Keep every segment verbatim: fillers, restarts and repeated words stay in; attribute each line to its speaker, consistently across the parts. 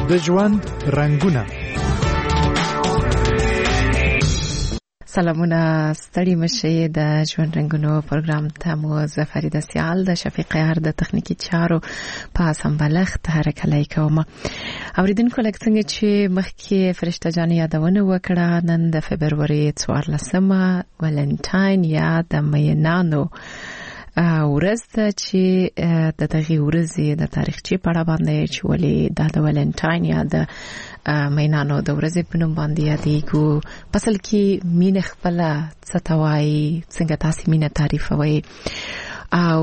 Speaker 1: د ژوند رنگونه.
Speaker 2: سلامونه، ستړي مشه د ژوند رنگونو پروګرام ته مو زفریده سیال د شفیق هر د تخنیکی چارو په سمبلخت هرکلی کوم. اوریدونکو لکه څنګه چې مخکې فرشته جان یادونه وکړه، نن د فبروري څوارلسمه ولنټاین یا د مینانو ورځ ده چې د دغه ورځې د تاریخچې په اړه باندې چې ولې د ولنټاین یا د مینانو د ورځې په نوم باندې یادېږي. پسل کې مینه خپل څه ته وایي، څنګه تاسو مینه تعریفوي، او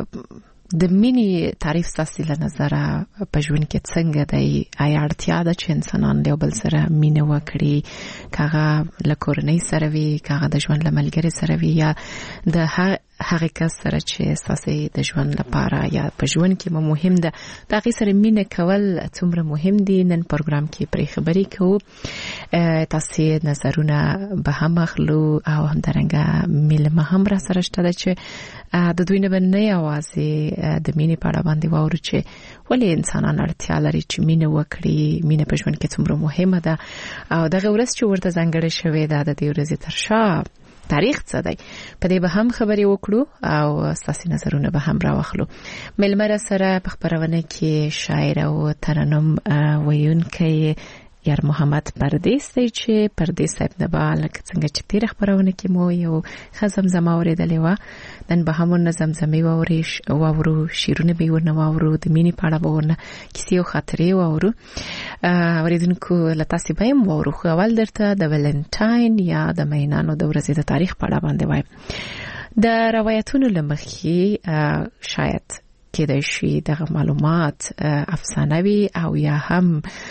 Speaker 2: د مینې تعریف تاسو له نظره په ژوند کې څنګه دی؟ آیا اړتیا ده چې انسانان له بل سره مینه وکړي، کاغه له کورنۍ سره وي، کاغه د ژوند له ملګري سره وي، یا د هغه کس سره چې تاسو د ژوند لپاره یا په ژوند کې مهم ده دا غي سره مینه کول څومره مهم دي؟ نن پروګرام کې پرې خبرې کوو. تاسو نظرونه به هم اخلو او همدارنګه ملما هم را سره شته چې د دوی نه بنې اوازې د مینې په اړه باندې واورو چې ولې انسانان اړتیا لري چې مینه وکړي، مینه په ژوند کې څومره مهمه ده، او دغه ورځ چې ورته ځانګړې شوې ده د دې ورځې تر شا تاریخ څه دی؟ په دې به هم خبرې وکړو او ستاسو نظرونه به هم راوخلو. ملمره سره په خبرونه کې شاعر او ترنم ویونکی یار محمد پردیس دی چې پردیس صاحب نه به لکه څنګه چې تیر خبرونه کې مو یو خزم زما اوریدلې و، نن به هم نظم زمي ووريش واورو، شیرونه به ورنه واورو، د مینې په اړه به ورنه کیسې او خاطرې واورو. اوریدونکو لتاسې به هم واورو. خو اول درته د ولنټاین یا د مینانو د ورځې د تاریخ په اړه باندې وایم. د روایتونو لمخې شاید کېدای شي دغه معلومات افسانوي او یا هم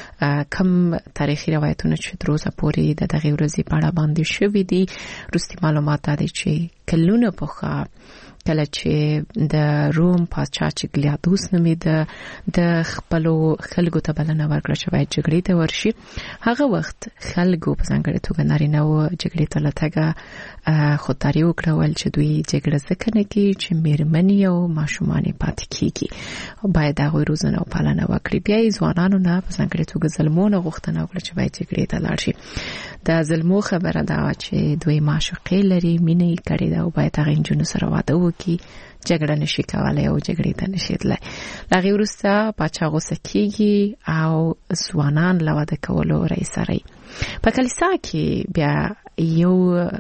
Speaker 2: کم تاریخي روایتونه چې تر اوسه پورې د دغه ورځې په اړه باندې شوي دي. وروستي معلومات دا دي چې کلونه پخوا کله چې د روم پاچا چې ګلیادوس نومېده د خپلو خلکو ته بلنه ورکړه چې باید جګړې ته ورشي، هغه وخت خلکو په ځانګړې توګه نارینه وو جګړې ته له تګه خودداري وکړه، ویل چې دوی جګړه ځکه نه کوي چې مېرمنې او ماشومان یې پاتې کېږي، باید هغوی روزنه او پالنه وکړي. بیا یې ځوانانو نه په ځانګړې توګه ظلمونه غوښتنه وکړه چې باید جګړې ته لاړ شي. د ظلمو خبره دا چې دوی معشوقې لري، مینه یې کړې ده او باید هغه نجونو سره واده وکړي، جګړه نشي کولای او جګړې ته نشي تللی. هغې وروسته پاچا غوسه کېږي او ځوانان له واده کولو رایسروي. په کلیسا کې بیا یو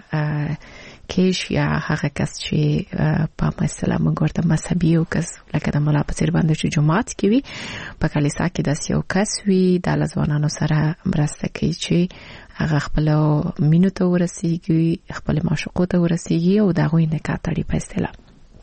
Speaker 2: کیش یا هغه کس چې په مثلا موږ ورته مذهبي یو کس لکه د ملا په څېر باندې چې جماعت کې وي، په کلیسا کې داسې یو کس وي دا له ځوانانو سره مرسته کوي چې هغه خپل مینو ته ورسیږي، خپل معشوقو ته ورسیږي او د هغوی نکاح تړي په اصطلاح.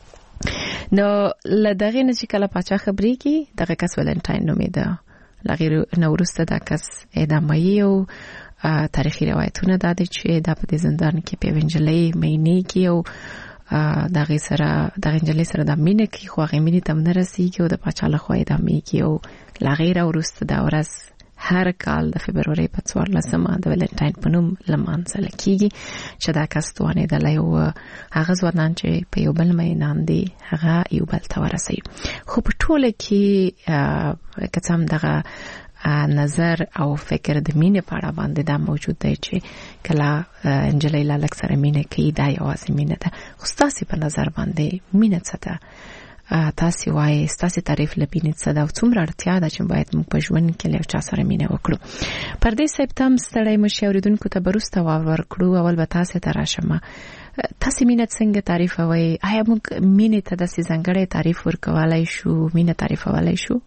Speaker 2: نو له دغې نه چې کله پاچا خبرېږي دغه کس ولنټاین نومېده. له هغې نه وروسته دا کس اعداموي او تاریخي روایتونه دا دي چې دا په دې زندان کې په یوې نجلۍ مینېږي او د هغې سره دغه نجلۍ سره دا مینه کوي، خو هغې مینې ته هم نه رسېږي او د پاچا لخوا اعدامېږي. او له هغې راوروسته دا ورځ هر کال د فبروري په څوارلسمه د ولنټاین په نوم لمانځل کېږي چې دا کس توانېدلی و هغه ځوانان چې په یو بل مینان دي هغه یو بل ته ورسوي. خو په ټوله کې که څه هم دغه نظر او فکر د مینې په اړه باندې دا موجود دی چې کله نجلۍ له هلک سره مینه کوي دا یوازې مینه ده. خو ستاسې په نظر باندې مینه څه ده؟ تاسو وایي ستاسو تعریف لپاره څه دا څومره اړتیا ده چې باید موږ په ژوند کې له چا سره مینه وکړو؟ پردیس صاحب تم ستړی مشه اوریدونکو ته بروسته ورکړو. اول به تاسو ته راشم، تاسو مینه څنګه تعریفوي؟ آیا موږ مینه ته د ځانګړي تعریف ورکولای شو؟ مینه تعریفولای شو؟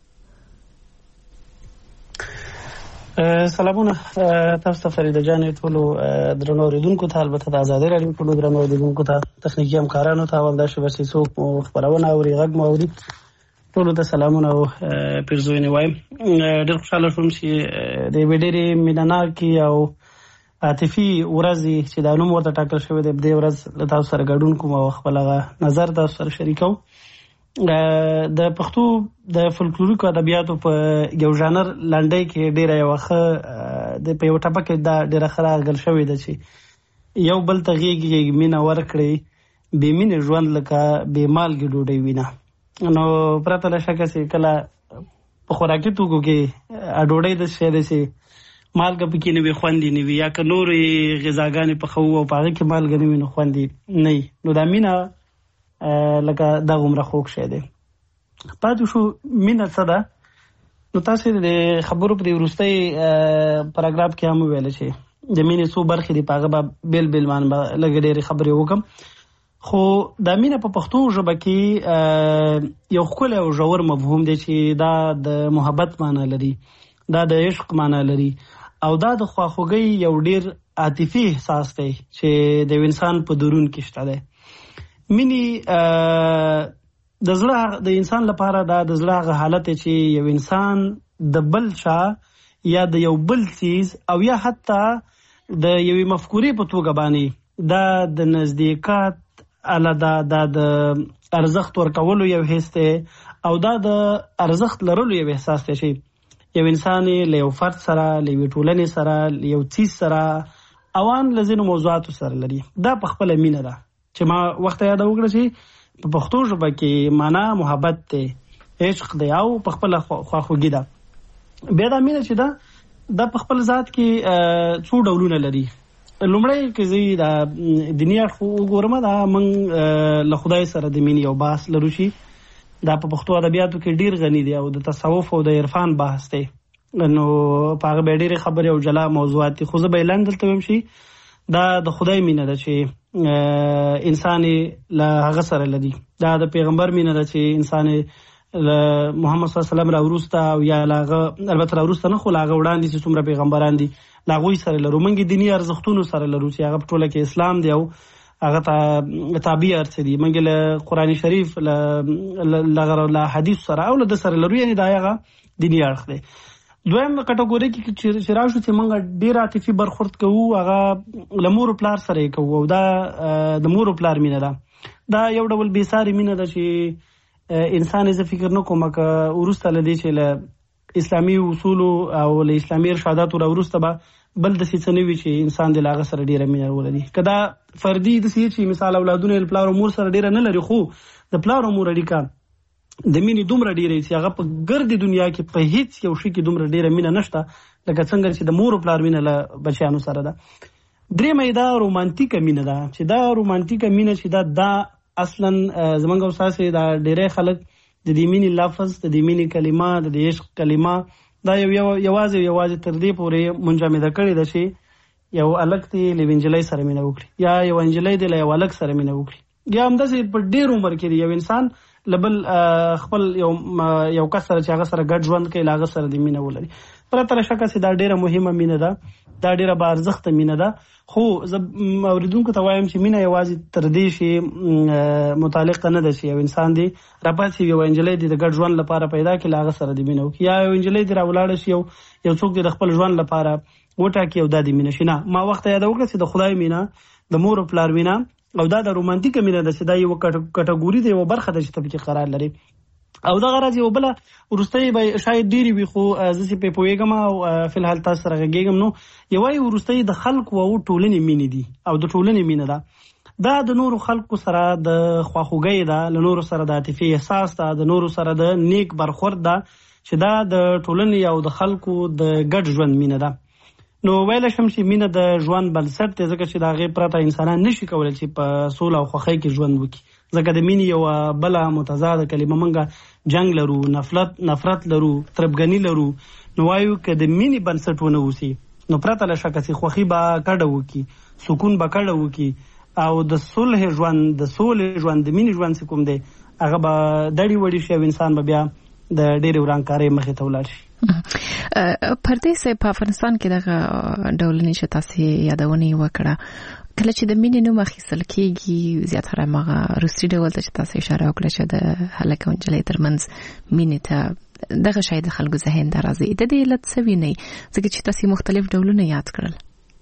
Speaker 3: سلامونه تاسو ته فریده جان، ټولو درنو اوریدونکو ته، البته د آزادۍ راډیو ټولو درنو اوریدونکو ته، تخنیکي همکارانو ته، او همداسې بس څوک مو خپرونه اوري غږ مو اوري، ټولو ته سلامونه او پیرزوینې وایم. ډېر خوشحاله شوم چې د یوې ډېرې مینهناکې او عاطفي ورځې چې دا نوم ورته ټاکل شوی دی، دې ورځ له تاسو سره ګډون کوم او خپل نظر تاسو سره شریکوم. د پښتو د فولکلوریکو ادبیاتو په یو ژانر لنډۍ کې ډیره یو ښه د په یو ټپه کې دا ډیره ښه راغل شوې ده چې یو بل ته غېږې مینه ورکړئ، بې مینې ژوند لکه بې مالګې ډوډۍ وینه. نو پرته له شکه چې کله په خوراکي توکو کې ډوډۍ د شی دی چې مالګه پکې نه وي خوندې نه وي یا که نورې غذاګانې پخوو او په هغه کې مالګه نه وي نو خوندې نه وي نو دا مینه لکه دغومره خوږ شی دی. پاتې شو مینه څه ده نو تاسې د خبرو په دې وروستۍ پاراګراف کې هم وویله چې د مینې څو برخې دي په هغه به بیل بیل باندې به لږې ډېرې خبرې وکړم. خو دا مینه په پښتو ژبه کې یو ښکلی او ژور مفهوم دی چې دا د محبت معنی لري، دا د عشق معنی لري او دا د خواخوږۍ یو ډېر عاطفي احساس دی چې د یو انسان په درون کې شته دی. مینې د زړه د انسان لپاره دا د زړه هغه حالت دی چې یو انسان د بل چا یا د یو بل څیز او یا حتی د یوې مفکورې په توګه باندې دا د نزدېکات اله دا دا د ارزښت ورکولو یو حس دی او دا د ارزښت لرلو یو احساس دی چې یو انسان له یو فرد سره له یوې ټولنې سره له یو څیز سره اوان له ځینو موضوعاتو سره لري. دا په خپله مینه ده چې ما وخت یاده وکړه چې په پښتو ژبه کې معنا محبت دی، عشق دی او په خپله خواخوږي ده. بیا دا مینه چې ده دا په خپل ذات کې څو ډولونه لري. لومړی که زه د دیني اړخ وګورم دا موږ له خدای سره د مینې یو بحث لرو چې دا په پښتو ادبیاتو کې ډېر غني دی او د تصوف او د عرفان بحث دی نو په هغه به ډېرې خبرې او جلا موضوعات دي. خو زه به اعلان دلته ویم چې دا د خدای مینه ده چې انسان له هغه سره لري، دا د پیغمبر مینه ده چې انسان له محمد صلی الله علیه وسلم را وروسته او یا له هغه البته را وروسته نه خو له هغه وړاندې چې څومره پیغمبران دي له هغوی سره لرو. موږ دیني ارزښتونو سره لرو چې هغه په ټوله کې اسلام دی او هغه تابع ارڅ دي. موږ له قرآن شریف له حدیث سره او له ده سره لرو، یعنې دا هغه دیني اړخ دی. دویم کټګوري کې چې راشو چې موږ ډېر عاطفي برخورد کوو هغه له مور و پلار سره یې کوو او دا د مور و پلار مینه ده. دا یو ډول بېساري مینه ده چې انسان زه فکر نه کوم که وروسته له دې چې له اسلامي اصولو او له اسلامي ارشاداتو را وروسته به بل داسې څه نه وي چې انسان د له هغه سره ډېره مینه ولري. که دا فردي داسې چې مثال اولادونه یې له پلار او مور سره ډېره نه لري خو د پلار او مور اړیکه د مینې دومره ډېره چې هغه په ګردې دنیا کې په هیڅ یو شي کې دومره ډېره مینه نشته لکه څنګه چې د مور او پلار مینه له بچیانو سره ده. درېیمه دا رومانتیکه مینه ده چې دا رومانتیکه مینه چې دا دا اصلا زمونږ او ستاسې دا ډېری خلک د دې مینې لفظ د دې مینې کلمه د دې عشق کلمه دا یو یوازې یوازې تر دې پورې منجمده کړې ده چې یو هلک دی له یوې نجلۍ سره مینه وکړي یا یو نجلۍ دی له یو هلک سره مینه وکړي یا همداسې په ډېر عمر کې دی یو انسان له بل خپل یو یو کس سره چې هغه سره ګډ ژوند کوي له هغه سره د مینه ولري. پرته له شکه چې دا ډېره مهمه مینه ده، دا ډېره باارزښته مینه ده. خو زه اوریدونکو ته وایم چې مینه یوازې تر دې شي متعلقه نه ده چې یو انسان دی راپاسي یو نجلۍ دی د ګډ ژوند لپاره پیدا کړي له هغه سره د مینه وکړي یا یو نجلۍ دی راولاړه شي یو یو څوک دی د خپل ژوند لپاره وټاکي او دا د مینه شي. نه، ما وخت یاده وکړه چې د خدای مینه، د مور او پلار مینه او دا د رومانتیکه مینه ده چې دا یو کټګوري ده، یوه برخه ده چې ته پکې قرار لري. او دغه راز یو بله وروستۍ به شاید ډېرې وي خو زه چې پرې پوهېږم او فی الحال تاسو سره غږېږم نو یوه یې وروستۍ د خلکو او ټولنې مینې دي او د ټولنې مینه ده. دا د نورو خلکو سره د خواخوږۍ ده، له نورو سره د عاطفي احساس ده، د نورو سره د نیک برخورد ده چې دا د ټولنې او د خلکو د ګډ ژوند مینه ده. نو ویلی شم چې مینه د ژوند بنسټ دی ځکه چې د هغې پرته انسانان نشي کولی چې په سوله او خوښۍ کې ژوند وکړي. ځکه د مینې یوه بله متضاده کلمه موږ جنګ لرو، نفرت نفرت لرو، تربګني لرو. نو وایو که د مینې بنسټ ونه اوسي نو پرته له شکه چې خوښي به کډه وکړي، سکون به کډه وکړي او د صلح ژوند، د سولې ژوند، د مینې ژوند چې کوم دی هغه به دړې وړې شي او انسان به بیا د ډېرې ورانکارۍ مخې ته ولاړ شي.
Speaker 2: پردی صاحب په افغانستان کې دغه ډولنې چې تاسې یادونې وکړه کله چې د مینې نوم اخیستل کېږي زیاتره هماغه روسي ډول ته چې تاسو اشاره وکړه چې د هلک او نجلۍ ترمنځ مینې ته دغه شی د خلکو ذهن ته راځي. د دې علت څه وینئ ځکه چې تاسې مختلف ډولونه یاد کړل؟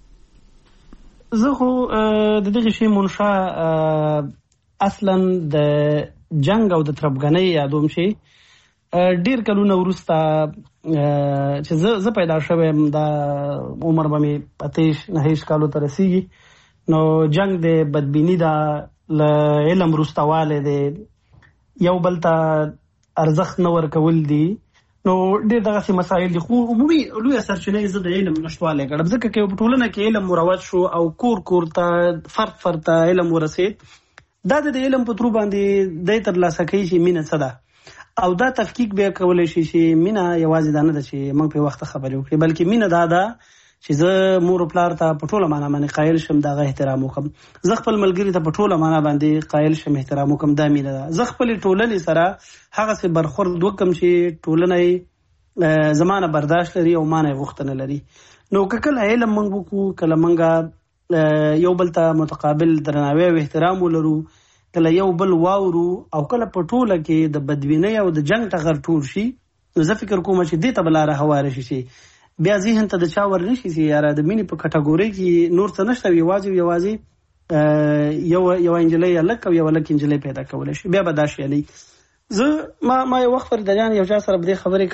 Speaker 3: زه خو د دغه شی منشا اصلا د جنګ او د تربګنۍ یادوم چې ډېر کلونه وروسته چې زه زه پیدا شوی یم دا عمر به مې اتهیش نهیش کالو ته رسیږي. نو جنگ دی، بدبیني ده، له علم وروسته والی دی، یو بل ته ارزښت نه ورکول دي. نو ډېر دغسې مسایل دي. خو عمومي لویه سرچینه یې زه د علم نشتوالی ګڼم، ځکه که په ټولنه کې علم مروج شو او کور کور ته فرد فرد ته علم ورسېد، دا د علم په ترو باندې دی ترلاسه کوي چې مینه څه ده، او دا تفکیک بیا کولی شي چې مینه یوازې دا نه ده چې موږ په وخته خبرې وکړي، بلکې مینه دا ده چې زه مور و پلار ته په ټوله معنا باندې قایل شم، د هغه احترام وکړم. زه خپل ملګري ته په ټوله معنا باندې قایل شم، احترام وکړم، دا مینه ده. زه خپلې ټولنې سره هغسې برخورد وکړم چې ټولنه یې زما نه برداشت لري او ما نه یې غوښتنه لري. نو که کله علم موږ وکړو، کله موږ یو بل ته متقابل درناوی او احترام ولرو، کله یو بل واورو، او کله په ټوله کې د بدبینۍ او د جنګ ټغر ټول شي، نو زه فکر کوم چې دې ته به لاره هواره شي چې بیا ذهن ته د چا ور نه شي چې یاره د مینې په کټګورۍ کې نور څه نشته، یوازې یوازې یو یو انجلۍ هلک او یو هلک انجلۍ پیدا کولی شي، بیا به دا شی نه. زه ما ما یو وخت فرید جان یو چا سره به دې خبرې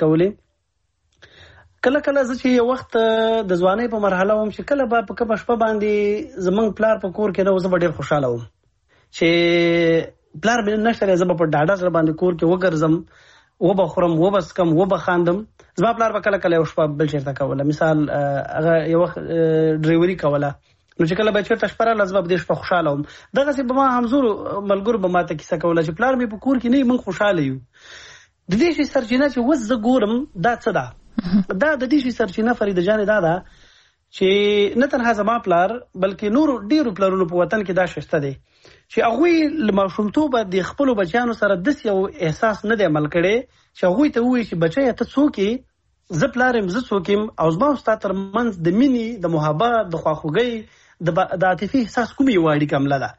Speaker 3: کولې، کله کله زه چې یو وخت د ځوانۍ په مرحله وم چې کله به په کومه شپه باندې زمونږ پلار په کور کې نه و، زه به ډېر خوشحاله وم چې پلار مې نشته، زه به په ډاډه سره باندې کور کې وګرځم، وبه خورم، وبه څکم، وبه خاندم. زما پلار به کله کله یو شپه بل چېرته کوله، مثال هغه یو وخت ډریوري کوله، نو چې کله به چېرته شپه راغله زه به په دې شپه خوشحاله وم. دغسې به ما همزورو ملګرو به ماته کیسه کوله چې پلار مې په کور کې نه وي، موږ خوشحاله یو. د دې شي سرچینه چې اوس زه ګورم دا څه ده، دا د دې شي سرچینه فریده جانې دا ده چې نه تنها زما پلار بلکې نورو ډېرو پلارونو په وطن کې دا شته دی چې هغوی له ماشومتوبه د خپلو بچیانو سره داسې یو احساس نه دی عمل کړی چې هغوی ته ووایي چې بچیه ته څوک یې، زه پلار یم، زه څوک یم، او زما او ستا ترمنځ د مینې، د محبت، د خواخوږۍ، د عاطفي احساس کومې یوه اړیکه عمله ده.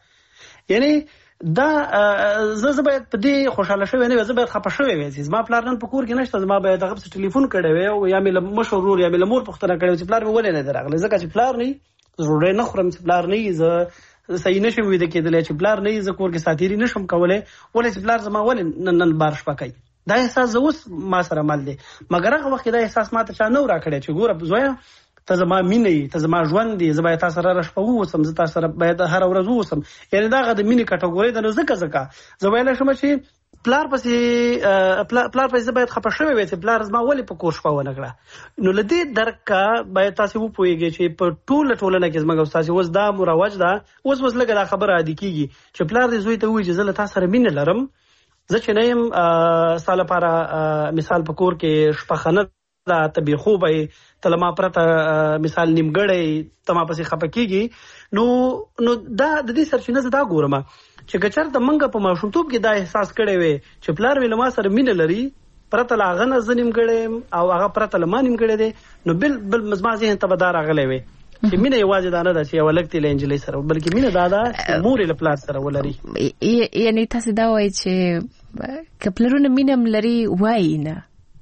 Speaker 3: یعنې دا زه زه باید په دې خوشحاله شوی نه وی، زه باید خفه شوی وی چې زما پلار نن په کور کې نشته، زما باید هغه پسې ټلیفون کړی وی او یا مې له مشر ورور یا مې له مور پوښتنه کړې وي چې پلار مې ولې نه دی راغلی، ځکه چې پلار نه وي زه ډوډۍ نه خورم، چې پلار نه وي زه صحیح نشم ویده کېدلی، چې پلار نه وي زه کور کې ساتیري نشم کولی، ولې چې پلار زما ولې نن نن بار شپه کوي. دا احساس زه اوس ما سره مل دی، مګر هغه وخت کې دا احساس ما ته چا نه و راکړی چې ګوره زویه ته زما مینه یې، ته زما ژوند دی، زه باید تا سره هره شپه واوسم، زه تا سره باید هره ورځ واوسم. یعنې دا هغه د مینې کټګورۍ ده. نو ځکه ځکه زه ویلی شم چې پلار پسې پلار پسې زه باید خفه شوی وی چې پلار زما ولې په کور شپه ونه کړه. نو له دې درکه باید تاسې وپوهېږئ چې په ټوله ټولنه کې زموږ او ستاسې اوس دا مروج ده، اوس اوس لږه دا خبره عادي کېږي چې پلار دې زوی ته ووایي چې زه له تا سره مینه لرم، زه چې نه یم ستا لپاره مثال په کور کې شپه ښه نه ده، ته بې خوبه یې، ته له ما پرته مثال نیمګړی، ته ما پسې خفه کېږي. نو نو دا د دې سرچینه زه دا ګورم چې که چېرته موږ په ماشومتوب کې دا احساس کړی وی چې پلار مې له ما سره مینه لري، پرته له هغه نه زه نیمګړی یم او هغه پرته له ما نیمګړی دی، نو بل بل زما ذهن ته به دا راغلی وی چې مینه یوازې دا نه ده چې یو هلک دی له نجلۍ سره، بلکې مینه دا ده چې مور یې له پلار سره ولري.
Speaker 2: یعنې تاسې دا وایي چې که پلرونه مینه هم لري وایي نه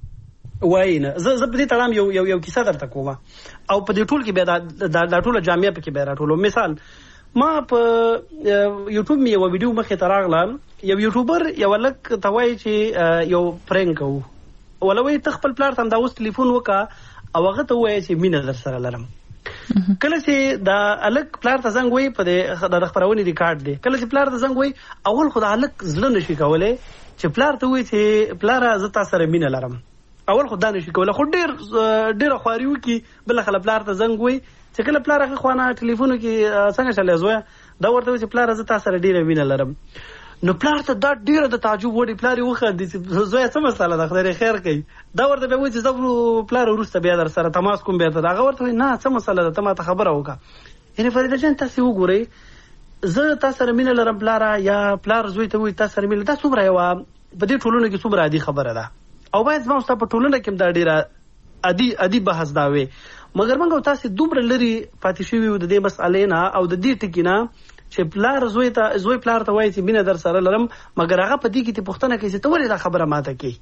Speaker 3: وایي نه. زه زه په دې تړام یو یو یو کیسه درته کوم، او په دې ټول کې بیا دا ټوله جامعه پکې بیا راټولو. مثال ما په یوټیوب مې یوه ویډیو مخې ته راغله، یو یوټیوبر یو هلک ته وایي چې یو پرینک کوو، وله وایي ته خپل پلار ته همدا اوس ټلیفون وکړه او هغه ته ووایه چې مینه در سره لرم. کله چې دا هلک پلار ته زنګ وایي، په د خپرونې ریکارډ دی، کله چې پلار ته زنګ وایي اول خو د هلک زړه نشي کولی چې پلار ته وایي چې پلاره زه تا سره مینه لرم، اول خو دا نشي کولی، خو ډېر ډېره خواري وکړي، بله خله پلار ته زنګ وایي چې کله پلار هغه خوانه ټلیفونو کې څنګه چلی زویه، دا ورته وایي چې پلاره زه تا سره ډېره مینه لرم. نو پلار ته دا ډېره د تعجب وړي، پلار یې وخندي چې زویه څه مسله ده، خدای خیر کوي. دا ورته بیا وایي چې زه پلاره وروسته بیا در سره تماس کوم بېرته. هغه ورته وایي نه څه مسله ده، ته ما ته خبره وکړه. یعنې فریده جان تاسې وګورئ، زه تا سره مینه لرم پلاره، یا پلار زوی ته وایي تا سره مینه، دا څومره یوه په دې ټولنو کې څومره عادي خبره ده، او باید زما ستا په ټولنه کې هم دا ډېره عادي عادي بحث دا وي. مګر موږ او تاسې دومره لرې پاتې شوي وو د دې مسئلې نه او د دې ټکي نه چې پلار زوی ته زوی پلار ته وایي چې مینه در سره لرم، مګر هغه په دې کې ته پوښتنه کوي چې ته ولې دا خبره ماته کوې.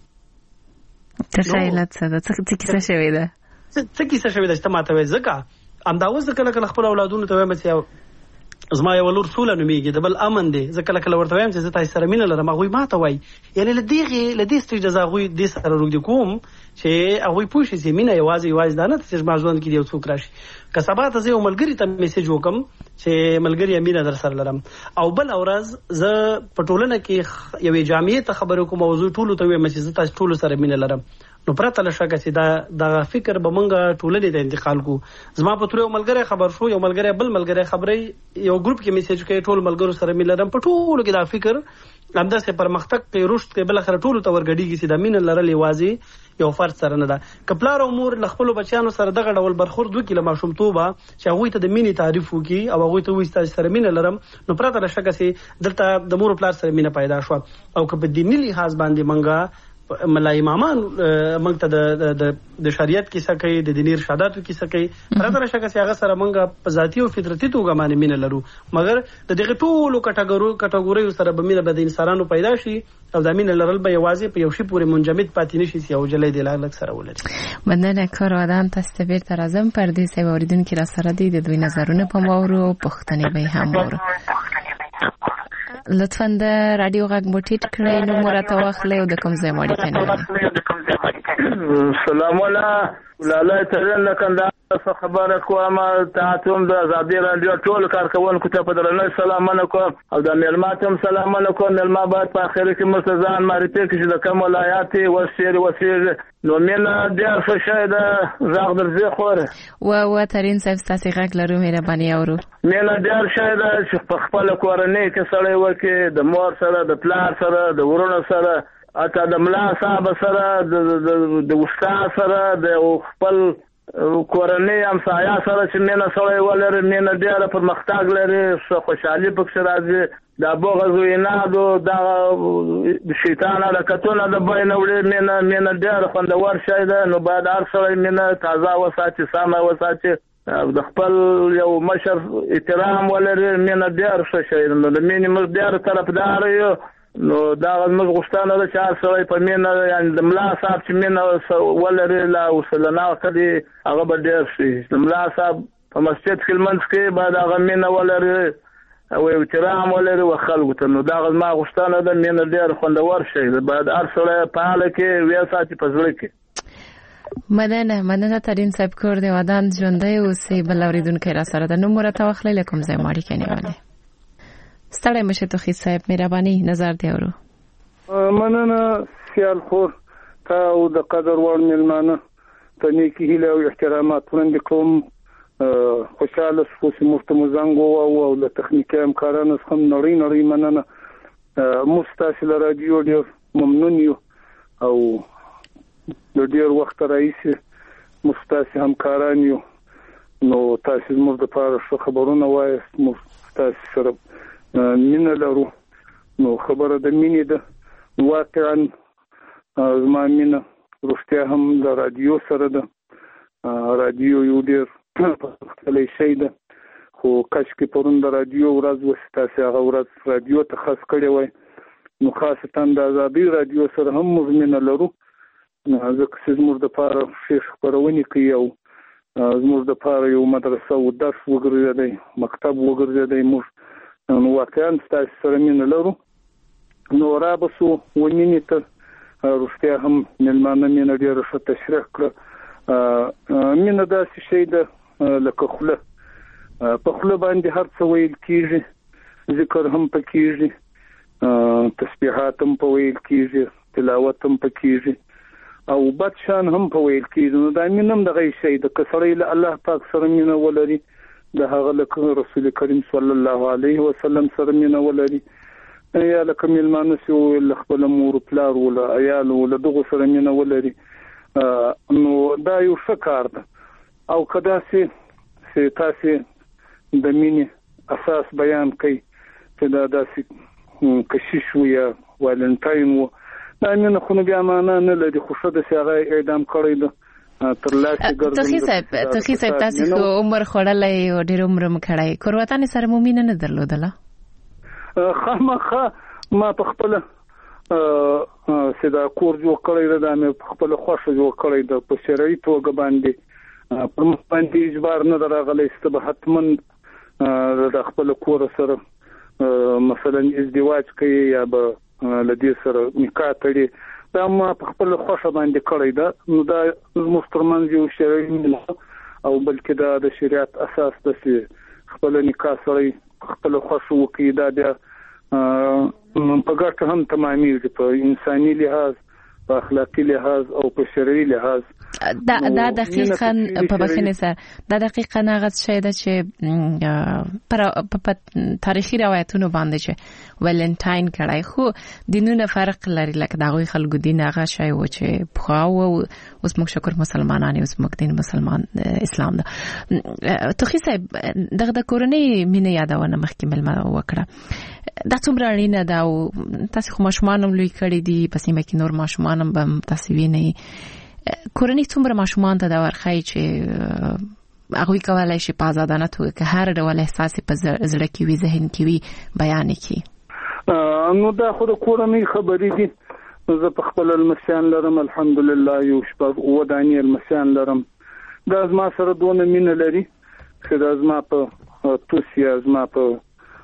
Speaker 2: تخیلات څه ده، څه کیسه شوې ده،
Speaker 3: څه کیسه شوې ده چې ته ماته وایې. ځکه همدا اوس زه کله کله خپلو اولادونو ته وایم چې زما یوه لور سوله نومېږي، د بل امن دی، زه کله کله ورته وایم چې زه تاسې سره مینه لرم، هغوی ماته وایي. یعنې له دغې له دې سټیجه زه هغوی دې سره روږدې کوم چې هغوی پوه شي چې مینه یوازې یوازې دا نه ده چې زما ژوند کې یو څوک راشي. که سبا ته زه یو ملګري ته میسیج وکړم چې ملګري مینه در سره لرم، او بل ورځ زه په ټولنه کې یوې جامعې ته خبرې کوم او زه ټولو ته ویم چې زه تاسې ټولو سره مینه لرم، نو پرته له شکه چې دا د فکر به مونږ ټولنې ته انتقال کو. زما په تور یو ملګری خبر شو، یو ملګری بل ملګری خبرې یو ګروپ کې میسج کوي، ټول ملګرو سره ملرم په ټولو کې دا فکر همدا سه پرمختګ کوي، رشد کوي، بل اخر ټولو ته ورګډیږي چې د مين لرل واځي یو فرد سره نه ده. کپلار امور لخپل بچیانو سره دغه ډول برخورد وکړي له ماشومتوبه چې هغه ته د مینې تعریف وکړي او هغه ته وایي چې سره مين لرم، نو پرته له شکه چې دلته د مور پلار سره مینه پیدا شو. او که په دیني لحاظ باندې منګه ملا امامان موږ ته د د شریعت کیسه کوي، د دیني ارشاداتو کیسه کوي، پرته له شکه چې هغه سره موږ په ذاتي او فطرتي توګه باندې مینه لرو، مګر د دغه ټولو کټګورو کټګوریو سره به مینه به د انسانانو پیدا شي او د مینه لرل به یوازې په یو شی پورې منجمد پاتې نشي چې او جلې د لاله سره ولري.
Speaker 2: مننه کار آدم تستبیر تر ازم پردیس اوریدون که را سره دی د دوی نظرونه په مورو پختنی به هم مورو. لطفاً د رادیو غږ مو ټیټ کړئ، نو مرته واخلئ او د کوم ځای مو اړیکه نه.
Speaker 4: سلام الله لاله ترن کندهار څخه خبره کوم. تاسو د آزادي رادیو ټول کارکونکو ته په درنه سلامونه کوم او د ملماتم سلامونه کوم. ملما بعد په اخر کې مرتضان معرفي کې د کوم ولایت وسیر وسیر نو مینه ډیر څه شي د زغ درځي خوره
Speaker 2: و و ترين صاحب تاسو غږ لرو مهرباني اورو.
Speaker 4: مینه ډیر شي د خپل کورنۍ کې سره وکي، د مور سره، د پلار سره، د ورونو سره، اته د ملا صاحب سره، د د استاد سره، د خپل کورنۍ همسایا سره چې مینه سره ولر مینه ډیره پرمختګ لري، خوشحالي پکې راځي. دا بغض و عنادو دا شیطان حرکتونه د بین وړي مینه مینه ډیره خوندور شی ده. نو باید هر سره مینه تازه وساتي، سمه وساتي، د خپل یو مشر احترام ولري. مینه ډیر ښه شی ده. نو د مینې موږ ډیر طرفدار یو. نو دا موږ غوښتنه ده چې هر سړی په مینه، یعنې د ملا صاحب چې مینه ولري لا وسلنا کړي هغه به ډېر شي. د ملا صاحب په مسجد کې لمونځ کوي باید هغه مینه ولري او احترام ولري و خلکو ته. نو دا زما غوښتنه ده، مینه ډېر خوندور شی ده، باید هر سړی فعاله کړي، ویې ساتي په زړه کې.
Speaker 2: مننه مننه ترين صاحب کور دی ودان ژوندی اوسئ. بل اوریدونکی را سره د نوم مرته واخلئ له کوم ځای مو اړیکه نیولې. ستړی مشه توخی صاحب مهرباني نظر دی اورو.
Speaker 5: مننه سیال خور تا او د قدر وړ ملمانه ته نیکی هیله او احترامات وړاندې کوم. خوشاله شو چې موږ ته زنګ ووهو او له تخنیکي همکارانو څخه نړۍ نړۍ مننه. موږ ستاسو له رادیو ډېر ممنون یو او د ډېر وخت راهیسې موږ ستاسو همکاران یو. نو تاسو زموږ دپاره ښه خبرونه وایاست، موږ ستاسو سره مینه لرو. نو خبره د مینې ده. واقعا زما مینه رښتیا هم د رادیو سره ده. رادیو یو ډېر پرمختللی شی ده، خو کاشکې پرون د رادیو ورځ وه چې تاسې هغه ورځ رادیو ته خاص کړې وای. نو خاصتا د ازادۍ رادیو سره هم موږ مینه لرو، ځکه چې زموږ دپاره ښې خپرونې کوي او زموږ دپاره یو مدرسه او درس وګرځېدی، مکتب وګرځېدی. موږ نو واقعا ستاسو سره مینه لرو. نو رابسو و مینې ته رښتیا هم مېلمانه مینه ډېره ښه تشریح کړه. مینه داسې شی ده لکه خوله، په خوله باندې هر څه ویل کېږي، ذکر هم په کېږي، تسبیحات هم په ویل کېږي، تلاوت هم په کېږي او بد شان هم په ویل کېږي. نو دا مینه هم دغه شی ده. که سړی له الله پاک سره مینه ولري، د هغه لکه رسول کریم صلی الله علیه وسلم سره مینه ولري، یا لکه مېلمانه چې وویل له خپله مور پلار و له عیالو له دغو سره مینه ولري، نو دا یو ښه کار ده. او که داسې چې تاسې د مینې اساس بیان کوي چې دا داسې کشیش و یا والنټاین و، دا مینه خو نو بیا معنا نه لري. خو ښه ده چې هغه اعدام کړی ده.
Speaker 2: توخی صاحب توخی صاحب تاسو خو عمر خوړلای او ډېر عمر م کړای، کرواتانه سره مو مینه نه درلودله؟
Speaker 5: خامخا ما په خپل سیدا کور جوړ کړی دا مې په خپل خوښه جوړ کړی دا په شرعي توګه باندې پر مخ باندې اجبار نه درغلی چې به حتما د خپل کور سره مثلا ازدواج کوي یا به لدې سره نکاح تړي. دا ما په خپل خوښه باندې کړی دا. نو دا زموږ ترمنځ یو شرعي مینه او بلکې دا د شریعت اساس ده چې خپل نکاح سړی خپل خوښه وکړي. دا بیا په ګټه هم تمامیږي، په انساني لحاظ په اخلاقي لحاظ او په شرعي لحاظ.
Speaker 2: دا دا دقیقاً په بخښنې سره دا دقیقاً هغه شی ده چې پر په تاریخي روایتونو باندې چې ولنټاین کړای خو دینونه فرق لري، لکه دغه خلکو دین هغه شی و چې په او اوس موږ شکر مسلمانان اوس موږ دین مسلمان اسلام ده. توخی صاحب دغه د کورنۍ مینه یادونه مخکې ملما وکړه، دا څومره اړینه ده او تاسو خو ماشومان هم لوی کړی دي، پس نیمه کې نور ماشومان هم به تاسو وینئ. کورنۍ څومره ماشومان ته دا ورخی چې هغوی کولی شي په ازادانه توګه که هر ډول احساس په زړه کې وي، ذهن کې وي، بیان کړي؟
Speaker 5: نو دا خو د کورنۍ خبرې دي. زه په خپل لمسیان لرم، الحمدلله یو شپږ اووه دانې لمسیان لرم. دا زما سره دونه مینه لري چې دا زما په توس یا زما په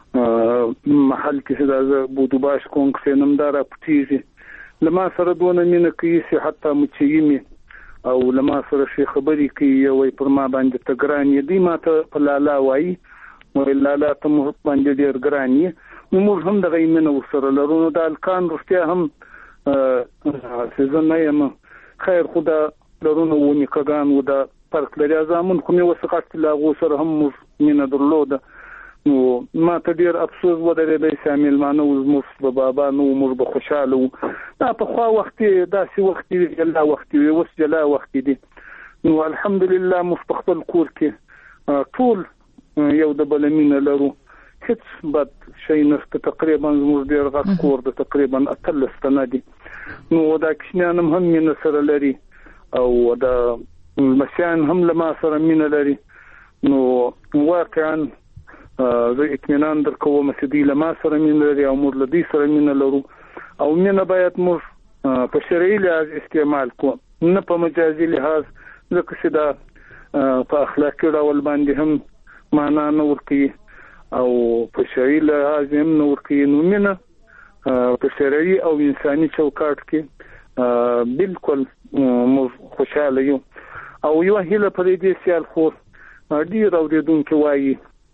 Speaker 5: محل کې چې دا زه بودوباش کوم کښېنم دا راپټېږي. له ما سره دونه مینه کوي چې حتی مچوي مې او له ما سره شي خبرې کوي، وایي پر ما باندې ته ګران یې. دوی ما ته په لالا وایي، وایي لالا ته مو باندې ډېر ګران یې. نو موږ هم دغه مینه ورسره لرو. نو دا الکان رښتیا هم چې زه نه یم خیر خو دا لرونه و نیکهګان و دا فرق لري. زامن خو مې وسقط له هغو سره هم موږ مینه درلوده. نو ما ته ډېر افسوس ودرېدی چې میلمانه و زموږ به بابا نه و، موږ به خوشحاله وو. دا پخوا وخت داسې وخت وي، جلا وخت وي، اوس جلا وخت دي. نو الحمدلله موږ په خپل کور کې ټول یو د بل مینه لرو، هیڅ بد شی نشته. تقریبا زموږ ډېر غټ کور د تقریبا اتلس تنه دي. نو دا کوچنیان هم مینه سره لري او دا لمسیان هم له ما سره مینه لري. نو واقعا زه اطمینان درکوم چې دوی له ما سره مینه لري او موږ له دوی سره مینه لرو. او مینه باید موږ په شرعي لحاظ استعمال کوو، نه په مجازي لحاظ، ځکه چې دا په اخلاقي ډول باندې هم معنا نه ورکوي او په شرعي لحاظ هم نه ورکوي. نو مینه په شرعي او انساني چوکاټ کې بالکل موږ خوشاله یو. او یو هیله پرې دې سیال خو ډېر اورېدونکي وایي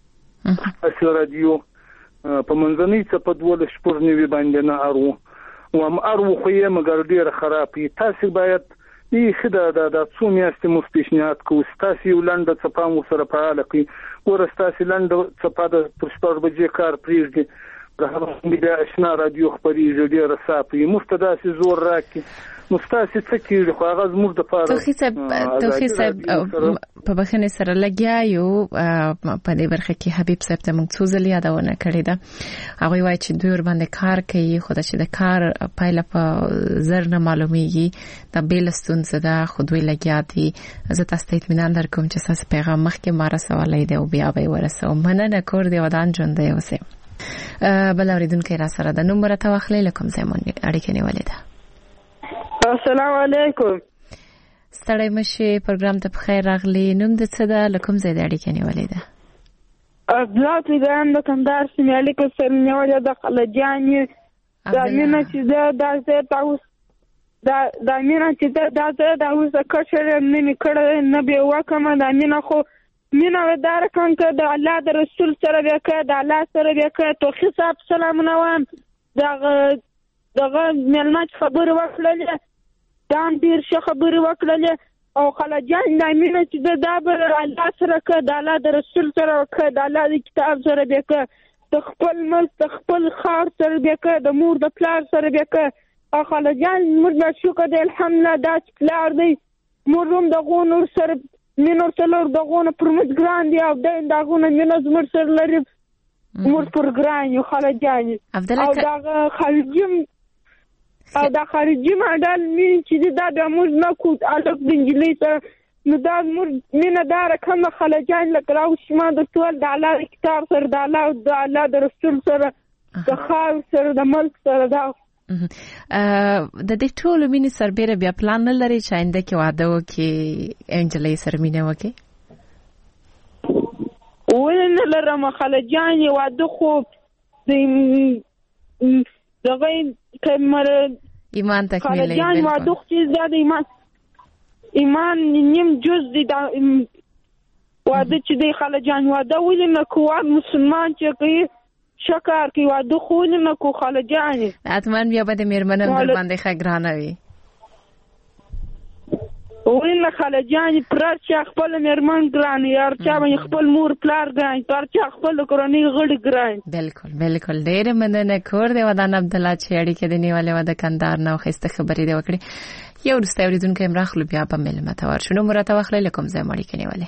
Speaker 5: اصل رادیو په منځنۍ څپه دولس شپږ نوي باندې نه ارو وم ارو خو یې مګر ډېر خراب وي. تاسو باید یې خدا دا د څو میاشتې مو پیشنهاد کوو، تاسو یو لنډه څپه مو سره فعال کړئ. ورسته تاسو لنډه څپه د پر شپږ بجې کار پرېږدي، د هغه بیا اشنا رادیو خپرېږي ډېره صاف وي. موږ ته داسې زور راکړي نو ستاسو څه کېږي خو هغه زموږ دپاره.
Speaker 2: توخی صاحب توخی صاحب په بخښنې سره لګیا یو په دې برخه کې حبیب صاحب ته موږ څو ځلې یادونه کړې ده. هغوی وایي چې دوی ورباندې کار کوي، خو دا چې د کار پایله په زر نه معلومیږي، دا بېله ستونزه ده، خو دوی لګیا دي. زه تاسو ته اطمینان درکوم چې ستاسو پیغام مخکې ما رسولی دی او بیا به یې ورسوم. مننه، کور دې ودان ژوندی اوسئ. بل اورېدونکی را سره ده، نوم به راته واخلئ له کوم ځای مو اړیکه نیولې ده؟
Speaker 6: السلام علیکم.
Speaker 2: ستړی مشي، پروګرام ته بخیر راغلی. نوم د څه ده، له کوم ځای د اړیکې نیولې ده؟
Speaker 6: ابلات ګران د کندهار سیمې اړیکه سره نیولې ده. خلجانې دا مینه چې ده دا زه تاسو دا دا مینه چې ده دا زه دا اوس کشر نه مې کړی نه به وکم. دا مینه خو مینه ودار کان که د الله د رسول سره بیا که د الله سره بیا که. توخی صاحب سلامونه وایم. دغه دغه مېلمه چې خبرې وکړلې دا هم ډېر ښه خبرې وکړلې. او خلجان دا مینه چې ده دا به الله سره که، د الله د رسول سره که، د الله د کتاب سره بیا که، د خپل ملک د خپل ښار سره بیا که، د مور د پلار سره بیا که. او خلجان موږ بیا شکر دی الحمدلله دا چې پلار دی موږ هم دغو نور سره مینه ورته لرو. دغو نه پر موږ ګران دي او دی دغو نه مینه زموږ سره لري، موږ پر ګران یو خلجان. او دغه خلجي او دا خارجي ماډل مين چې دا د موږ نه کو الګ د انجلۍ سره نو دا موږ مینه دار کوم خلجان لکراو شما د ټول د الله کتاب سره د الله د الله د رسول سره د خاور سره د ملک سره دا
Speaker 2: د دې ټول مینه سربېره بیا پلان نه لري چې آینده کې واده وکړي انجلۍ سره مینه وکړي؟
Speaker 6: ولې نه لرم خلجان واده خو د دغه کمر
Speaker 2: ایمان تکمیل
Speaker 6: خلجان واده چې زیات ایمان ایمان نیم جز دی دا واده چې دی خلجان واده ولې نه کوه مسلمان چې کوي شکر کوي واده خو ولې نه کو خلجان
Speaker 2: اتمن بیا به د میرمنو در باندې ښه ګرانه وي.
Speaker 6: خپل خالجان پر چا خپل مرمن ګران یار چا باندې خپل مور پلار ګران پر چا خپل کورنۍ غړي ګران.
Speaker 2: بالکل بالکل ډېر مننه کور دی ودان عبد الله چې اړیکې د نیولې و د کندهار نه خسته خبرې دی وکړي. یو رسته اوریدونکو امراخلو بیا په مل متور شنو مرته واخلې لکم زه مړی کې نیولې.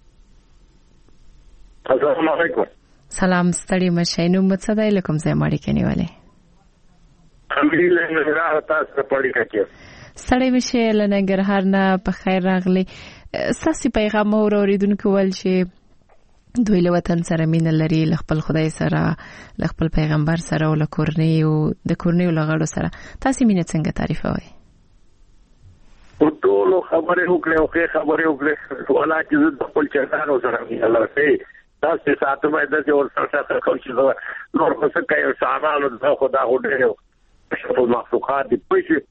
Speaker 4: السلام علیکم.
Speaker 2: سلام ستړي مشه نو مڅدای لکم زه مړی کې نیولې.
Speaker 4: الحمدلله نګرهار تاسو په اړیکه کې.
Speaker 2: ستړي مشه لنګرهار نه په خیر راغلي. ساسي پیغام اوریدونکو ول چې دوی له وطن سره مینه لري ل خپل خدای سره ل خپل پیغمبر سره او ل کورنۍ او د کورنۍ لغړو سره تاسو مینه څنګه تعریفوي؟
Speaker 4: ټول خبرې وکړې او کې خبرې وکړې ولا چې د خپل چرانو سره مینه لري تاسو ساتو باندې د اور سره خو چې نور څه کوي سامانو د خدا هډه شپه مخلوقات دي پېښې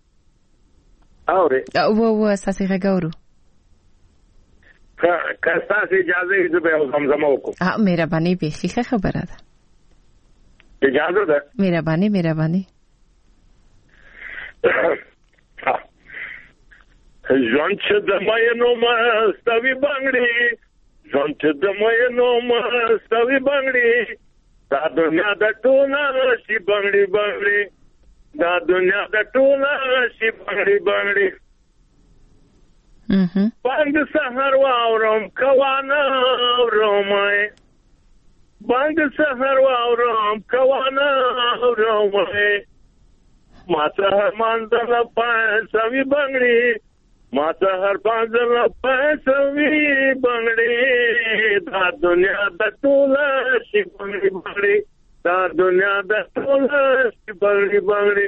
Speaker 4: اوره
Speaker 2: او و اساسي غاورو
Speaker 4: که تاسو اجازه یې به زمزمه وکړو.
Speaker 2: ها مهرباني به خيخه خبره ده.
Speaker 4: اجازه ده.
Speaker 2: مهرباني مهرباني.
Speaker 4: ژوند چې د مینو مستوي بنگړي ژوند چې د مینو مستوي بنگړي دا دنیا د ټوله شي بنگړي بنگړي دا دنیا د ټوله شي بنگړي بنگړي.
Speaker 2: mhm
Speaker 4: باند سحر واورم کوانه اورمای باند سحر واورم کوانه اورمای ما ته منځله پاسوي بنگړي ما ته هر منځله پاسوي بنگړي دا دنیا د ټوله شي بنگړي بنگړي دا دنیا د ټوله شي بنگړي بنگړي.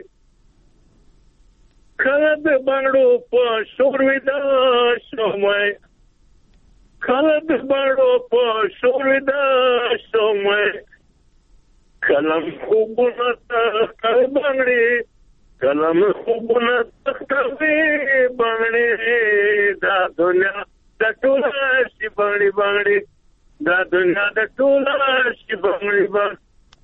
Speaker 4: کله د بنگړو په شور ودا شومای کله د بنگړو په شور ودا شومای کلم خوبونه تخته بنگړي کلم خوبونه تخته بنگړي دا دنیا د ټوله شي بنگړي بنگړي دا دنیا د ټوله شي بنگړي بنگړي.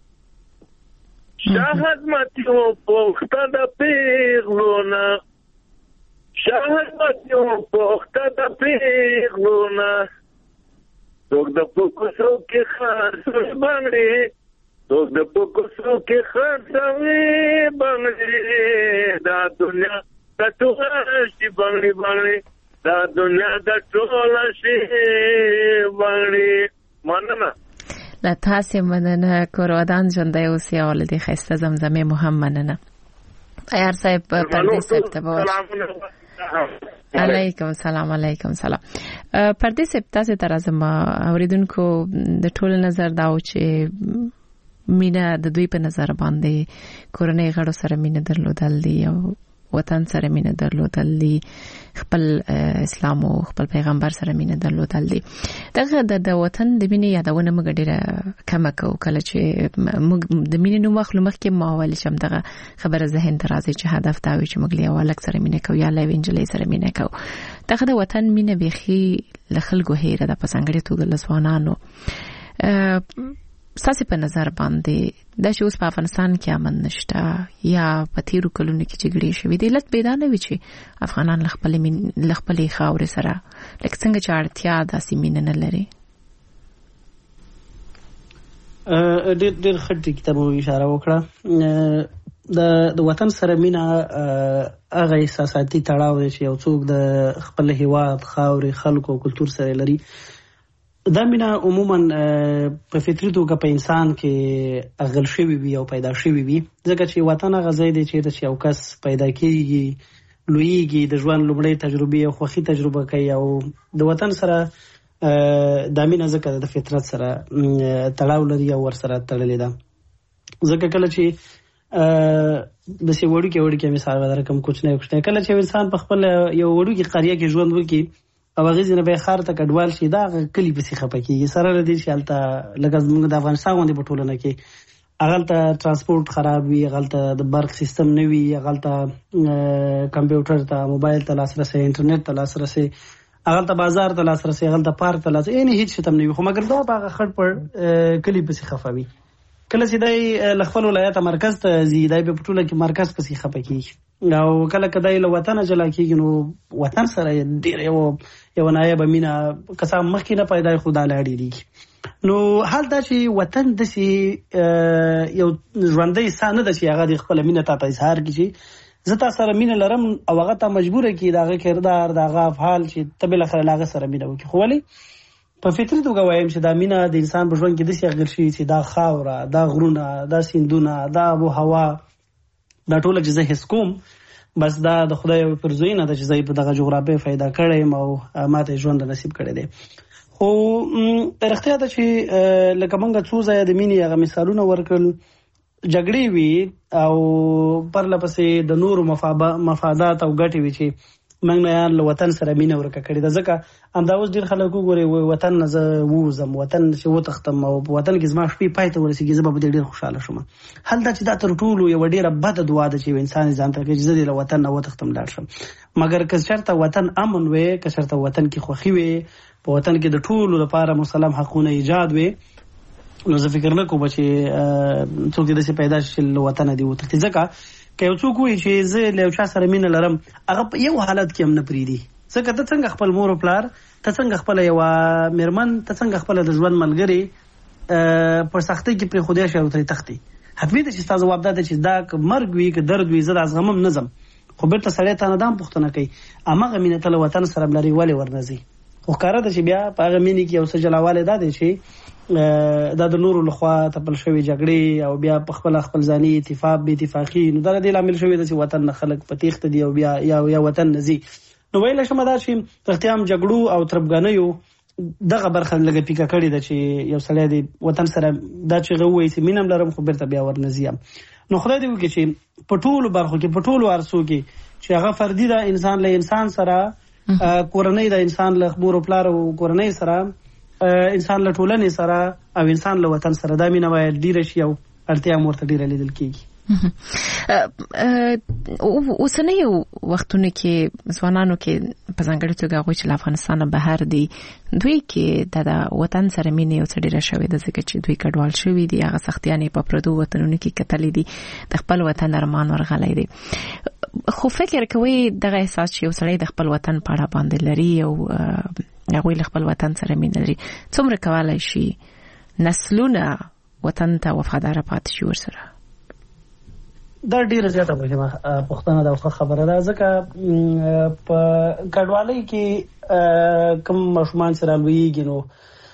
Speaker 4: شاهد ماتیو پوخته د پیغلونه شاهد ماتیو پوخته د پیغلونه څوک د پوکسو کې خرڅوي بنگړي څوک د پوکسو کې خرڅوي بنگړي دا دنیا د ټوله شي بنگړي بنگړي دا دنیا د ټوله شي بنگړي. مننه
Speaker 2: لا تاسې مننه کورودان ژوندی اوسئ او له دې ښایسته زمزمې مو هم مننه. عیار صاحب پردیس صاحب ته به علیکم سلام علیکم سلام. پردیس صاحب تاسې ته راځم اوریدونکو د ټول نظر دا و چې مینه د دوی په نظر باندې کورنۍ غړو سره مینه درلودل دي او وطن سره مینه درلودل دي خپل اسلام او خپل پیغمبر سره مینه درلودل دي. دغه د وطن د مینې یادونه موږ ډیره کم کو کله چې موږ د مینې نو مخلو مخ کې ماول شم دغه خبره ذهن ته راځي چې هدف دا وي چې موږ له اولک سره مینه کو یا له وینجلې سره مینه کو. دغه د وطن مینه بيخي له خلکو هیره د پسنګړې تو د لسوانانو ساسي په نظر باندې د شوس په افغانستان کې امن نشته یا په تیرو کلونو کې جګړې شوې دي لټ پیدا نه وي چې افغانان خپل من خپل خاور سره لکه څنګه چې اړتیا د سیمین نه لري.
Speaker 3: ا ډېر ډېر خټي کتابو اشاره وکړه د د وطن سره مینا هغه احساساتي تړاو دی چې یو څوک د خپل هیواد خاور خلکو او کلچر سره لري. دا مینا عموما په فطري توګه په انسان کې اغل شوی وي او پیدا شوی وي ځکه چې وطن هغه ځای دی چې د یو کس پیدا کیږي لویږي د ژوند لومړی تجربه او خوخي تجربه کوي او د وطن سره د مینا ځکه د فطرت سره تړاو لري او ور سره تړلې ده ځکه کله چې د سی وړو کې وړو کې مثال ورکم کوچ نه کوچ نه کله چې انسان په خپل یو وړو کې قريه کې ژوند وکړي او هغه ځنه به خار ته کډوال شي دا کلی به سي خپکیږي سره لدی چې حالت لکه موږ د افغانستان غوندي په ټولنه کې هغه ته ترانسپورت خراب وي هغه ته د برق سیستم نه وي هغه ته کمپیوټر ته موبایل ته لاسرسي انټرنیټ ته لاسرسي هغه ته بازار ته لاسرسي هغه ته پارک ته لاسرسي نه هیڅ شته نه وي خو مګر دا هغه خړ پر کلی به سي خفوي کله چې دای لخپل ولایت مرکز ته زیدای په ټوله کې مرکز پسې خپکیږي او کله کله له وطن جلا کیږي نو وطن سره ډیر یو یو نایب مینا کسان مخکې نه پیدا خدا لاړې دي نو حال دا چې وطن د سي یو ژوندۍ انسان د سي هغه د خپل مینا ته اظهار کیږي زه تاسو سره مینا لرم او هغه ته مجبور کی داغه کردار داغه افعال چې تبل خره لاغه سره مینا وکي خو ولي په فطري توګه وایم چې دا مینا د انسان په ژوند کې د سي غل شي چې دا خاوره دا غرونه دا سیندونه دا ابو هوا دا ټول چې زه هیڅ کوم بس دا د خدای پر زوینه د چې زه په دغه جغرافي فائدہ کړم او ماته ژوند نصیب کړی دی خو رښتیا ده چې لکه مونږ څو ځای د مینې هغه مثالونه ورکړل جګړې وي او پرله پسې د نورو مفادات او ګټې وي چې موږ نه له وطن سره مینه ورکه کړې ده ځکه همدا اوس ډېر خلک وګوري وطن نه زه ووځم وطن چې وتښتم او په وطن کې زما شپې پای ته ورسېږي زه به په دې ډېر خوشحاله شوم هلته چې دا تر ټولو یوه ډېره بده دعا ده چې انسان یې ځان ته کوي چې زه دې له وطن نه وتښتم لاړ شم مګر که چېرته وطن امن وی که چېرته وطن کې خوښي وي په وطن کې د ټولو لپاره مسلم حقونه ایجاد وي نو زه فکر نه کوم چې څوک دې داسې پیدا شي له وطنه دې وتښتي ځکه که یو څوک وایي چې زه له یو چا سره مینه لرم هغه په یو حالت کې هم نه پرېږدي ځکه ته څنګه خپل مور او پلار ته څنګه خپله یوه مېرمن ته څنګه خپله د ژوند ملګرې په سختۍ کې پرېښودی شي او ترې تښتي حتمي ده چې ستا ځواب دا ده چې دا که مرګ وي که درد وي زه دا زغمم نه ځم خو بېرته سړی تا نه دا هم پوښتنه کوي هماغه مینه ته له وطن سره لرې ولې ورنه ځي خو ښکاره ده چې بیا په هغه مینې کې یو څه جلاوالی دا دی چې دا د نورو لخوا تپل شوي جګړې او بیا په خپله خپل ځاني اتفاق بې اتفاقي نو دا د دې لامل شوی ده چې وطن نه خلک په تیښته دي او بیا یا وطن نه ځي نو ویلی شمه دا چې رښتیا هم جګړو او تربګانیو دغه برخه لږه پیکه کړې ده چې یو سړی د وطن سره دا چې هغه ووایي چې مینه هم لرم خو بېرته بیا ورنه ځي نو خدای دې وکړي چې په ټولو برخو کې په ټولو عرصو کې چې هغه فردي ده انسان له انسان سره کورنۍ د انسان له مور او پلار او کورنۍ سره انسان له ټولنې سره او انسان له وطن سره دا مینه باید ډیره شي او اړتیا هم ورته ډیره لیدل کېږي
Speaker 2: اوسنیو وختونو کې ځوانانو کې په ځانګړې توګه هغوی چې له افغانستانه بهر دي دوی کې د وطن سره مینه یو څه ډیره شوې ده ځکه چې دوی کډوال شوي دي هغه سختیانې په پردو وطنونو کې کتلې دي د خپل وطن ارمان ورغلی دی خو فکر کوي دغه احساس چې یو سړی د خپل وطن په اړه باندې لري او هغوی له خپل وطن سره مینه لري څومره کولی شي نسلونه وطن ته وفاداره پاتې شي ورسره
Speaker 3: دا ډیره زیاته مهمه پوښتنه ده او خبره ده ځکه په کډوالۍ کې کوم ماشومان چې رالویږي نو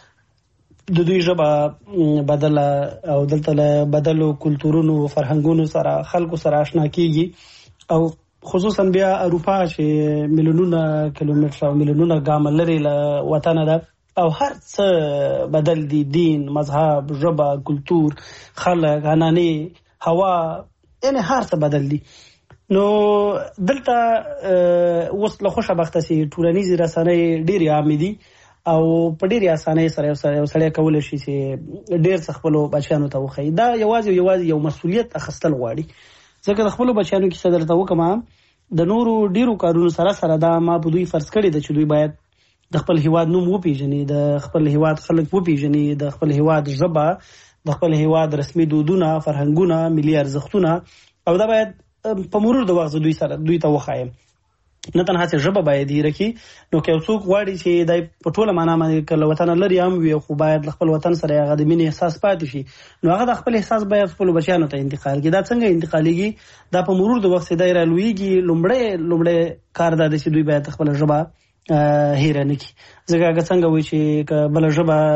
Speaker 3: د دوی ژبه بدله او دلته له بدلو کلتورونو فرهنګونو سره خلکو سره آشنا کیږي او خصوصا بیا اروپا چې میلیونونه کیلومتره او میلیونونه ګامه لري له وطنه ده او هر څه بدل دي دین مذهب ژبه کلتور خلک عنعنې هوا یعنی هر څه بدل دي نو دلته اوس له خوشبخته سي ټولنیزې رسنۍ ډېرې عامې دي او په ډېرې اسانۍ سره یو سړی کولی شي چې ډېر څه خپلو بچیانو ته وښیي دا یوازې یوازې یو مسؤلیت اخیستل غواړي ځکه د خپلو بچیانو کې څه درته وکړم د نورو ډېرو کارونو سره سره دا ما په دوی فرض کړې ده چې دوی باید د خپل هیواد نوم وپېژني د خپل هیواد خلک وپېژني د خپل هیواد ژبه د خپل هیواد رسمي دودونه فرهنګونه ملي ارزښتونه او دا باید په مرور د وخت دوی سره دوی ته وښایم نه تنها چې ژبه باید هېره کړي نو که یو څوک غواړي چې دی په ټوله معنا باندې که له وطنه لرې هم وي خو باید له خپل وطن سره هغه د مینې احساس پاتې شي نو هغه د خپل احساس باید خپلو بچیانو ته انتقال کړي دا څنګه انتقالېږي دا په مرور د وخت چې دی رالویږي لومړی لومړی کار دا دی چې دوی باید خپله ژبه هیره نه کړي ځکه هغه څنګه وایي چې که بله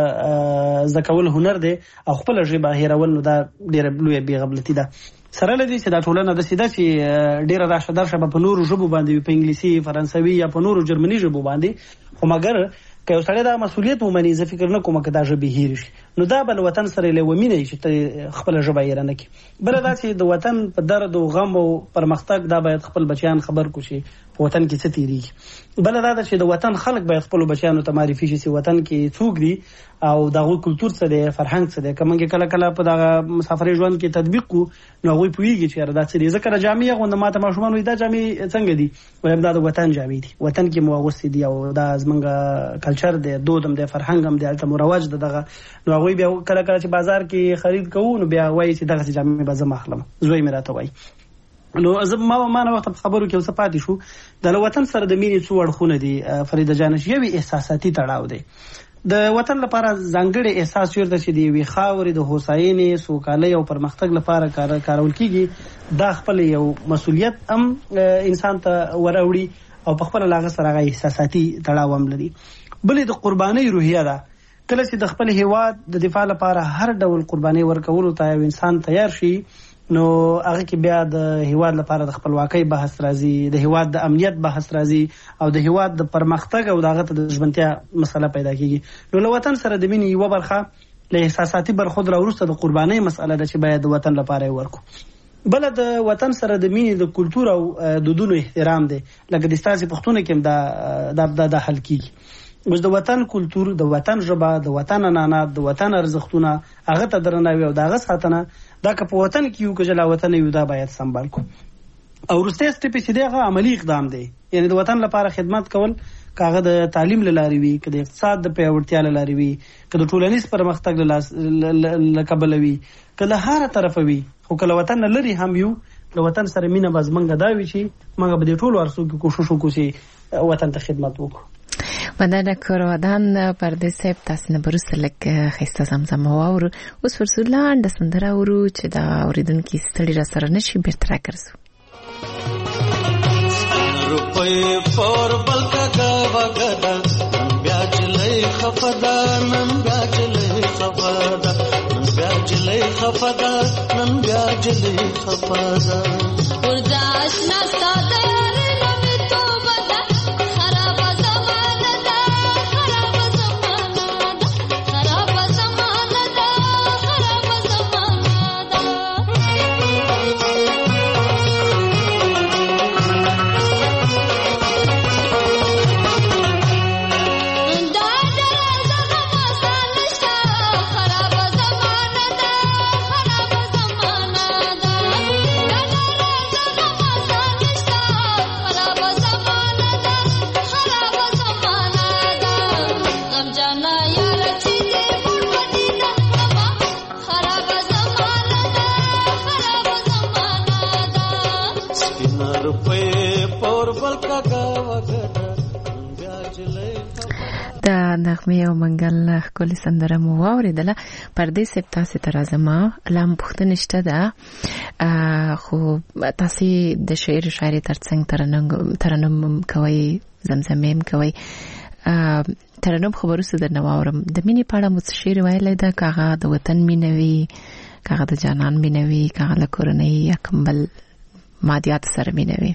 Speaker 3: ژبه زده کول هنر دی او خپله ژبه هیرول نو دا ډېره لویه بېغفلتي ده سره له دې چې دا ټولنه داسې ده چې ډېره راشه درشه به په نورو ژبو باندې وي په انګلیسي فرانسوي یا په نورو جرمني ژبو باندې خو مګر که یو سړی دا مسؤلیت ومني زه فکر نه کوم که دا ژبې هېرې شي نو دا به له وطن سره له ومینه وي چې ته خپله ژبه هېره نه کړي بله دا چې د وطن په درد او غم او پرمختګ دا باید خپل بچیان خبر کړو چې په وطن کې څه تېرېږي بله دا ده چې د وطن خلک باید خپلو بچیانو ته معرفي شي چې وطن کې څوک دي او د هغوی کلتور څه دی فرهنګ څه دی که موږ کله کله په دغه مسافرۍ ژوند کې تطبیق کړو نو هغوی پوهېږي چې یاره دا څه دي ځکه د جامې اغوندم ما ته ماشومان وایي دا جامې څنګه دي وایم دا د وطن جامې دي وطن کې مو اغوستې دي او دا زموږ کلچر دی دود هم دی فرهنګ هم دی هلته مو رواج ده دغه نو هغوی بیا کله کله چې بازار کې خرید کوو نو بیا وایي چې دغسې جامې به زه م اخلم زوی مې راته وایي نو زه ما ما نه وخت په خبرو کې اوسه پاتې شو د وطن سره د مینې څو اړخونه دي فریده جان. یو احساساتي تړاو دی د وطن لپاره، ځانګړی احساس چیرته چې د یوې خاورې د هوساینې، سوکالۍ او پرمختګ لپاره کار کارول کیږي، دا خپل یو مسؤلیت هم انسان ته وراوړي او په خپل لاغه سره هغه احساساتي تړاو هم لري. بلې د قربانۍ روحیه ده، کله چې د خپل هیواد د دفاع لپاره هر ډول قربانۍ ورکولو ته یو انسان تیار شي، نو هغه کې بیا د هیواد لپاره د خپلواکۍ بحث راځي، د هیواد د امنیت بحث راځي او د هیواد د پرمختګ او دغه ته د ژوندتیا مسله پیدا کیږي. نو له وطن سره د مینې یوه برخه له احساساتي برخو راوروسته د قربانۍ مسله ده چې باید د وطن لپاره یې ورکو. بله د وطن سره د مینې د کلتور او دودونو احترام دی، لکه د ستاسې پښتونه کې هم دا دا حل کیږي. اوس د وطن کلتور، د وطن ژبه، د وطن عنعنات، د وطن ارزښتونه، هغه ته درناوی او د هغه ساتنه، دا که په وطن کې یو که جلا وطن یو، دا باید سنبال کړو. او وروستی سټپ چې دی هغه عملي اقدام دی، یعنی د وطن لپاره خدمت کول، که هغه د تعلیم له لارې وي، که د اقتصاد د پیاوړتیا له لارې وي، که د ټولنیز پرمختګ له کبله وي، که له هره طرفه وي، خو که له وطن نه لرې هم یو، له وطن سره مینه به زمونږ دا وي چې موږ به د ټولو ارزو کې کوشش وکړو چې وطن ته خدمت وکړو.
Speaker 2: مننه کارودان پرده صاحب، تاسو نه بروسه لک خسته زمزمه واورو. اوس ورسو لاندې سندره اورو چې دا اوریدونکو ستړي را سره نشي بیرته راکرسو.
Speaker 7: روپې فور بل کا وګدا بیا چلې خفدا نن بیا چلې خفدا نن بیا چلې خفدا نن بیا چلې خفدا ورځ آشنا ساده
Speaker 2: نغمه او منګل خپل سندره مو واوریدله. پردې سپ تاسو ته راځم، لام پښتنه شته ده، خو تاسو د شعر شاعري ترڅنګ ترنم ترنم کوي، زمزمیم کوي، ترنم خبرو سره د نواورم د مینې په اړه مو شعر ویلای ده، کاغه د وطن مینوي، کاغه د جانان مینوي، کاغه له کورنۍ یا کمبل مادیات سره مینوي.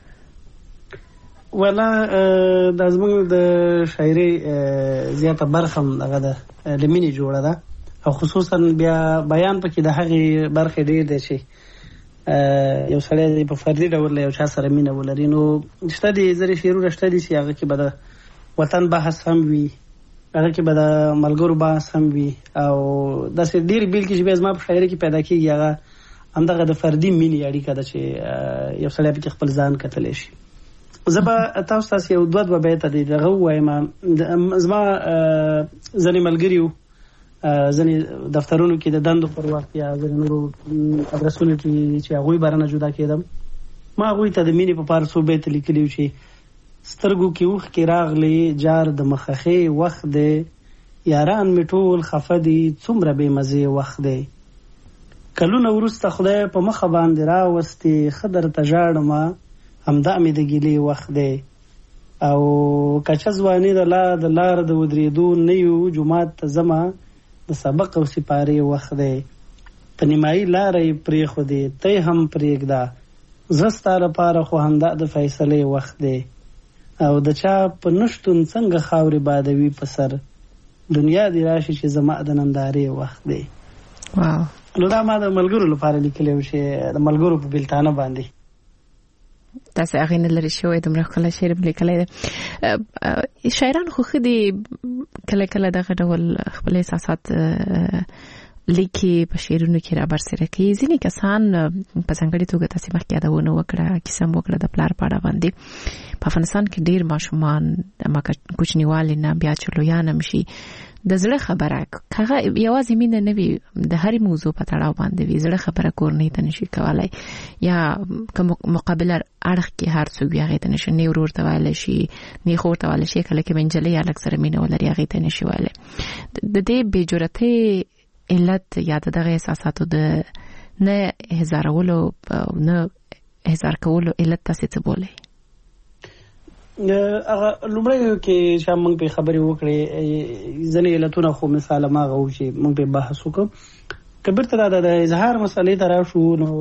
Speaker 3: ولا د زموږ د شاعري زیاته برخه هغه د لمینې جوړه ده، او خصوصا بیا بیان پکې د هغې برخې ډېر دی چې یو سړی په فردي ډول له یو چا سره مینه ولري. نو شته دي ځینې شعرونه شته دي چې هغه کې به د وطن بحث هم وي، هغه کې به د ملګرو بحث هم وي، او داسې ډېرې بېلګې چې بیا زما په شاعري کې پیدا کېږي هغه همدغه د فردي مینې اړیکه ده چې یو سړی پکې خپل ځان کتلی شي. زه به تاسو ته یو دوه دوه بیته دي دغه ووایم. زما ځینې ملګري وو، ځینې دفترونو کې د دندو پر وخت یا ځینې نورو ادرسونو کې چې هغوی باره نه جدا کېدم، ما هغوی ته د مینې په پاره څو بیته لیکلي وو چې سترګو کې اوښکې راغلې جار د مخخې وخت دی، یاران مې ټول خفه دي څومره بې مزې وخت دی، کلونه وروسته خدای په مخه باندې راوستې ښه درته ژاړمه همدا مې د ګیلې وخت دی، او کچه ځواني د لا د لار د ودرېدو نه یو جومات ته ځمه د سبق او سپارې وخت دی، په نیمایي لاره یې پرېښودې تی هم پرېږده، زه ستا لپاره خو همدا د فیصلې وخت دی، او د چا په نشتون څنګه خاورې بادوي په سر، دنیا دې راشي چې زما د نندارې وخت دی.
Speaker 2: واو.
Speaker 3: نو دا ما د ملګرو لپاره لیکلی و چې د ملګرو په بېلتانه باندې
Speaker 2: تاسو هغه نه لري شوی دومره ښکلی شعر لیکلی دی. شاعران خو ښه دي کله کله دغه ډول خپل احساسات لیکي په شعرونو کې را برسېره کوي. ځینې کسان په ځانګړې توګه تاسې مخکې یادونه وکړه، کیسه م وکړه د پلار په اړه باندې. په افغانستان کې ډېر ماشومان کوچنیوالي نه بیا چې لویان هم شي د زړه خبره کغه یوازې مینه نه وي د هرې موضوع په تړاو باندې وي زړه خبره کورنۍ ته نشي کولای یا کوم مقابله اړخ کې هر څوک بیا غي ته نشي نه ورور ته وایي شي نه خور ته وایي شي کله کې منجلې الګ سره مینه ولري هغه ته نشي وایي د دې بجرته علت یا دغه احساساتو د نه هزارولو نه هزار کولو علت تاسو ته بوله
Speaker 3: هغه لومړی کې چې موږ په خبرې وکړې ځنې علتونه خو مثال ما غو چې موږ په بحث وکړو کبر ته د اظهار مسلې تر شو نو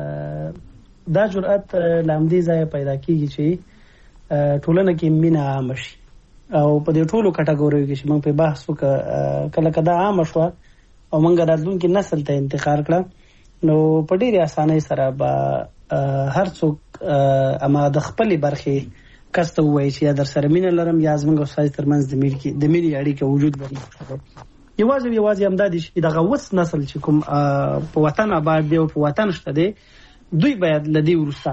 Speaker 3: دا جرأت لامدي ځای پیدا کیږي چې ټولنه کې مینه عام شي او په دې ټولو کټګوریو کې چې موږ په بحث وکړو کله کدا عام شو او موږ راتلونکي نسل ته انتخاب کړ نو په ډېرې اسانۍ سره به هر څوک اما د خپلې برخې کسته وایي چې در سره مینه لرم یا زموږ او ساز ترمنځ د مینې د مینې اړیکه وجود لري یوازې یوازې هم دا دي چې دغه وس نسل چې کوم په وطن آباد دی او په وطن شته دی دوی باید لدی ورسته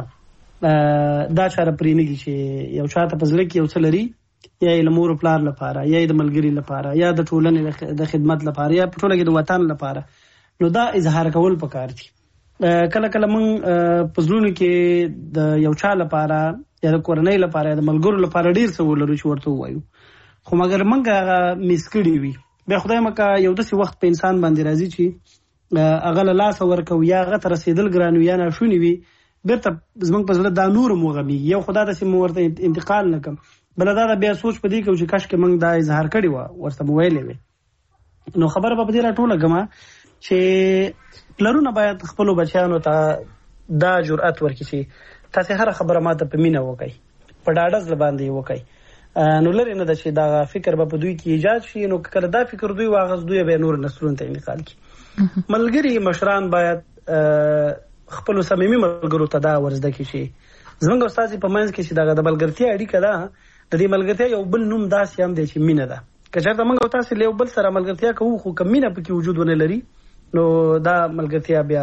Speaker 3: دا چاره پرېنګي چې یو چاته په ځل کې یو څه لري یا د مور پلار لپاره یا د ملګری لپاره یا د ټولنې د خدمت لپاره یا په ټوله کې د وطن لپاره نو دا اظهار کول پکار دي کله کله مون په ځلونو کې د یو چا لپاره یا د کورنۍ لپاره یا د ملګرو لپاره ډیر څه ولرو چې ورته وایو خو مګر مونږ هغه میس کړی وي بیا خدای مکه یو داسې وخت په انسان باندې راځي چې هغه له لاس ورکو یا هغه تر رسیدل ګران وي یا ناشونی وي بیرته زمونږ په زړه دا نور موغمي یو خدای داسې مو ورته انتقال نکم بل دا بیا سوچ پدې کو چې کاش کې مونږ دا اظهار کړی و ورته ویلې وي نو خبره په دې راټوله غما چې پلرونه باید خپل بچیانو ته دا جرأت ورکړي چې تاسو هر خبره ماته په مینه وکړئ په ډاډه ځل باندې وکړئ نو لري نه د چې دا فکر به په دوی کې ایجاد شي نو کله دا فکر دوی واغز دوی به نور نسلونو ته انتقال کړي ملګری مشران باید خپل صمیمي ملګرو ته دا ورزده کړي چې زموږ استاد په منځ کې چې دا د بلګرتیا اړیکه ده د دې ملګرتیا یو بل نوم داسې هم دی چې مینه ده که چېرته موږ تاسو له بل سره ملګرتیا کوو خو کم مینه پکې وجود ونه لري نو دا ملګرتیا بیا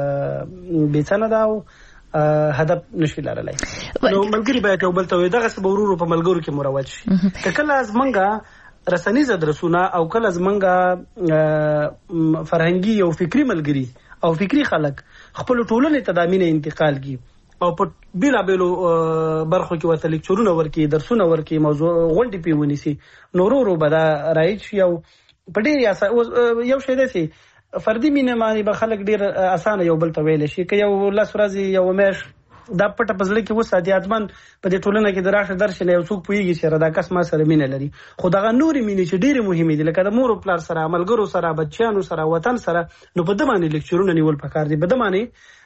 Speaker 3: بیڅنه ده او هدف نشي لرلای نو ملګری باید یو بل ته دغه سبورو په ملګرو کې مروج شي کله از منګه رسنیز درسونه او کله از منګه فرهنګي او فکری ملګری او فکری خلک خپل ټولنې ته د امینه انتقال کی او په بیلا بیلو برخو کې ورته لیکچرونه ورکي درسونه ورکي موضوع غونډې پیونی سي نورورو بدا رایټ یو په ډیر یو شی دی فردي مینه باندې به خلک ډیر اسانه یو بل ته ویل شي که یو لاس ورځي یو میش دا پټه پزله کې وساتي اتمن په دې ټولنه کې دراشه درشنه یو څوک پويږي چې دا کس ما سره مینه لري خو دغه نوري مینه چې ډیره مهمه دي لکه د مور او پلار سره ملګرو سره بچیانو سره وطن سره نو په دمانه لیکچرونه نیول پکار دي په دمانه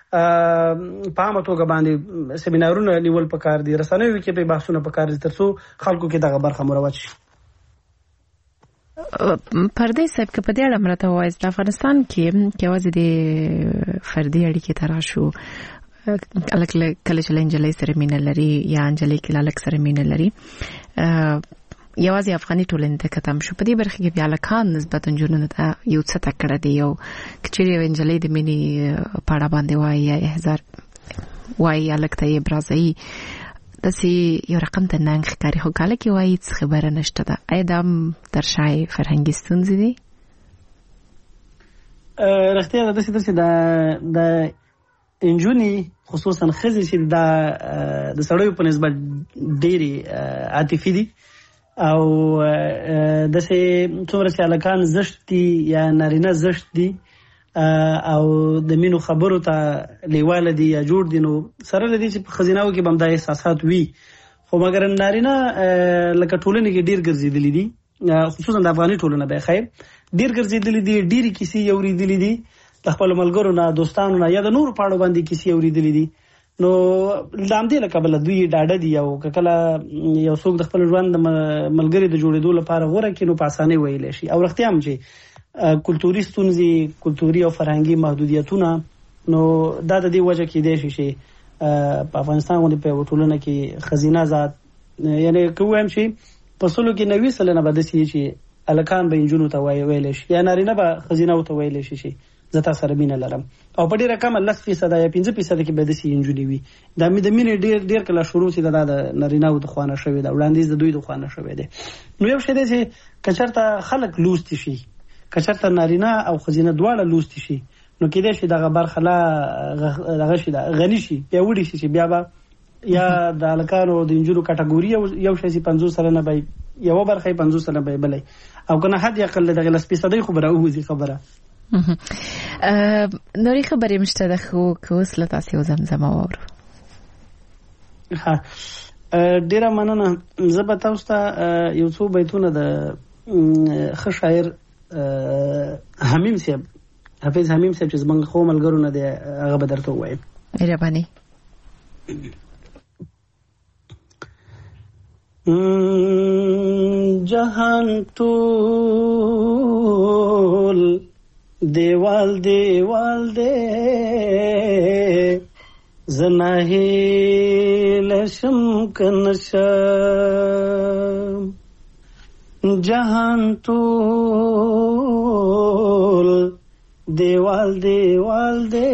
Speaker 3: په عامه توګه باندې سیمینارونه نیول پکار دي رسنیو کې په بحثونه پکار دي ترڅو خلکو کې دغه برخه مروج شي
Speaker 2: پردې صاحب که په دې اړه مرته وایي د افغانستان کې یوازې د فردي اړیکې تر شو الک کله چې انجلۍ سره مینه لري یا انجلۍ کې الک سره مینه لري یوازې افغاني ټولنه ته ختم شو په دې برخه کې بیا لکان نسبتا جنونه ته یو څه تکړه دی یو کچېری انجلۍ د مینې پاړه باندې وایي یا هزار وایي الک ته یې برازي داسې یو رقم ته ننګ ښکاري خو کله کې وایي څه خبره نشته ده ایا دا تر شای فرهنګي ستونزې دي
Speaker 3: رښتیا ده داسې داسې د انجونی خصوصا ښځې چې د د سړیو په نسبت ډېرې عاطفي دي او داسې څومره چې هلکان زشت دي یا نارینه زشت دي او د مینو خبرو ته لیواله دي یا جوړ دي نو سره لدی چې په خزیناو کې بم د احساسات وي خو مګر نارینه لکه ټولنه کې ډیر ګرځېدلې دي خصوصا د افغاني ټولنه به خیر ډیر ګرځېدلې دي ډیر کیسې اوریدلې دي د خپل ملګرو نه دوستانو نه یا د نور پاړو باندې کیسې اوریدلې دي نو لامدې لکه بل دوی ډاډه دي او کله یو څوک د خپل ژوند ملګری د جوړېدو لپاره غوړه کینو په اسانه ویلې شي او رښتیا هم چې کلتوري ستونزې کلتوري او فرهنګي محدودیتونه نو دا د دې وجه کې دی چې په افغانستان باندې په ټولنه کې خزینه ذات یعنی کوم چې په سلو کې نوي سلنه بده سي چې الکان به انجونو ته وایي ویل شي یا نارینه به خزینه او ته ویل شي زه تا سره مینه لرم. او په ډېره کمه لس فیصده یا پنځه فیصده کې به داسې نجونې وي. دا د مینې ډېر ډېر کله شروع چې دا د نارینه‌و د خوا نه شوې ده، وړاندیز د دوی د خوا نه شوی دی. نو یو شی دی چې که چېرته خلک لوستي شي، که چېرته نارینه او ښځینه دواړه لوستي شي، نو کېدای شي دغه برخه لا دغه شي غني شي، پیاوړي شي، چې بیا به یا د هلکانو د نجونو کټګوري یو شی چې پنځوس سلنه به یوه برخه یې پنځوس سلنه به یې بلی، او که نه حد اقل دغې لس فیصدۍ خو به راووځي خبره.
Speaker 2: نورې خبرې هم شته ده، خو که اوس له تاسې یو زمزمه واورو.
Speaker 3: ډېره مننه. زه به تاسو ته یو څو بیتونه د ښه شاعر حمیم صاحب، حافظ حمیم صاحب چې زموږ ښو ملګرو نه دی، هغه به درته ووایم.
Speaker 2: مهرباني.
Speaker 3: جهان ټول دیوال دیوال دے زناہی لشم کنشم. جہان ټول دیوال دیوال دے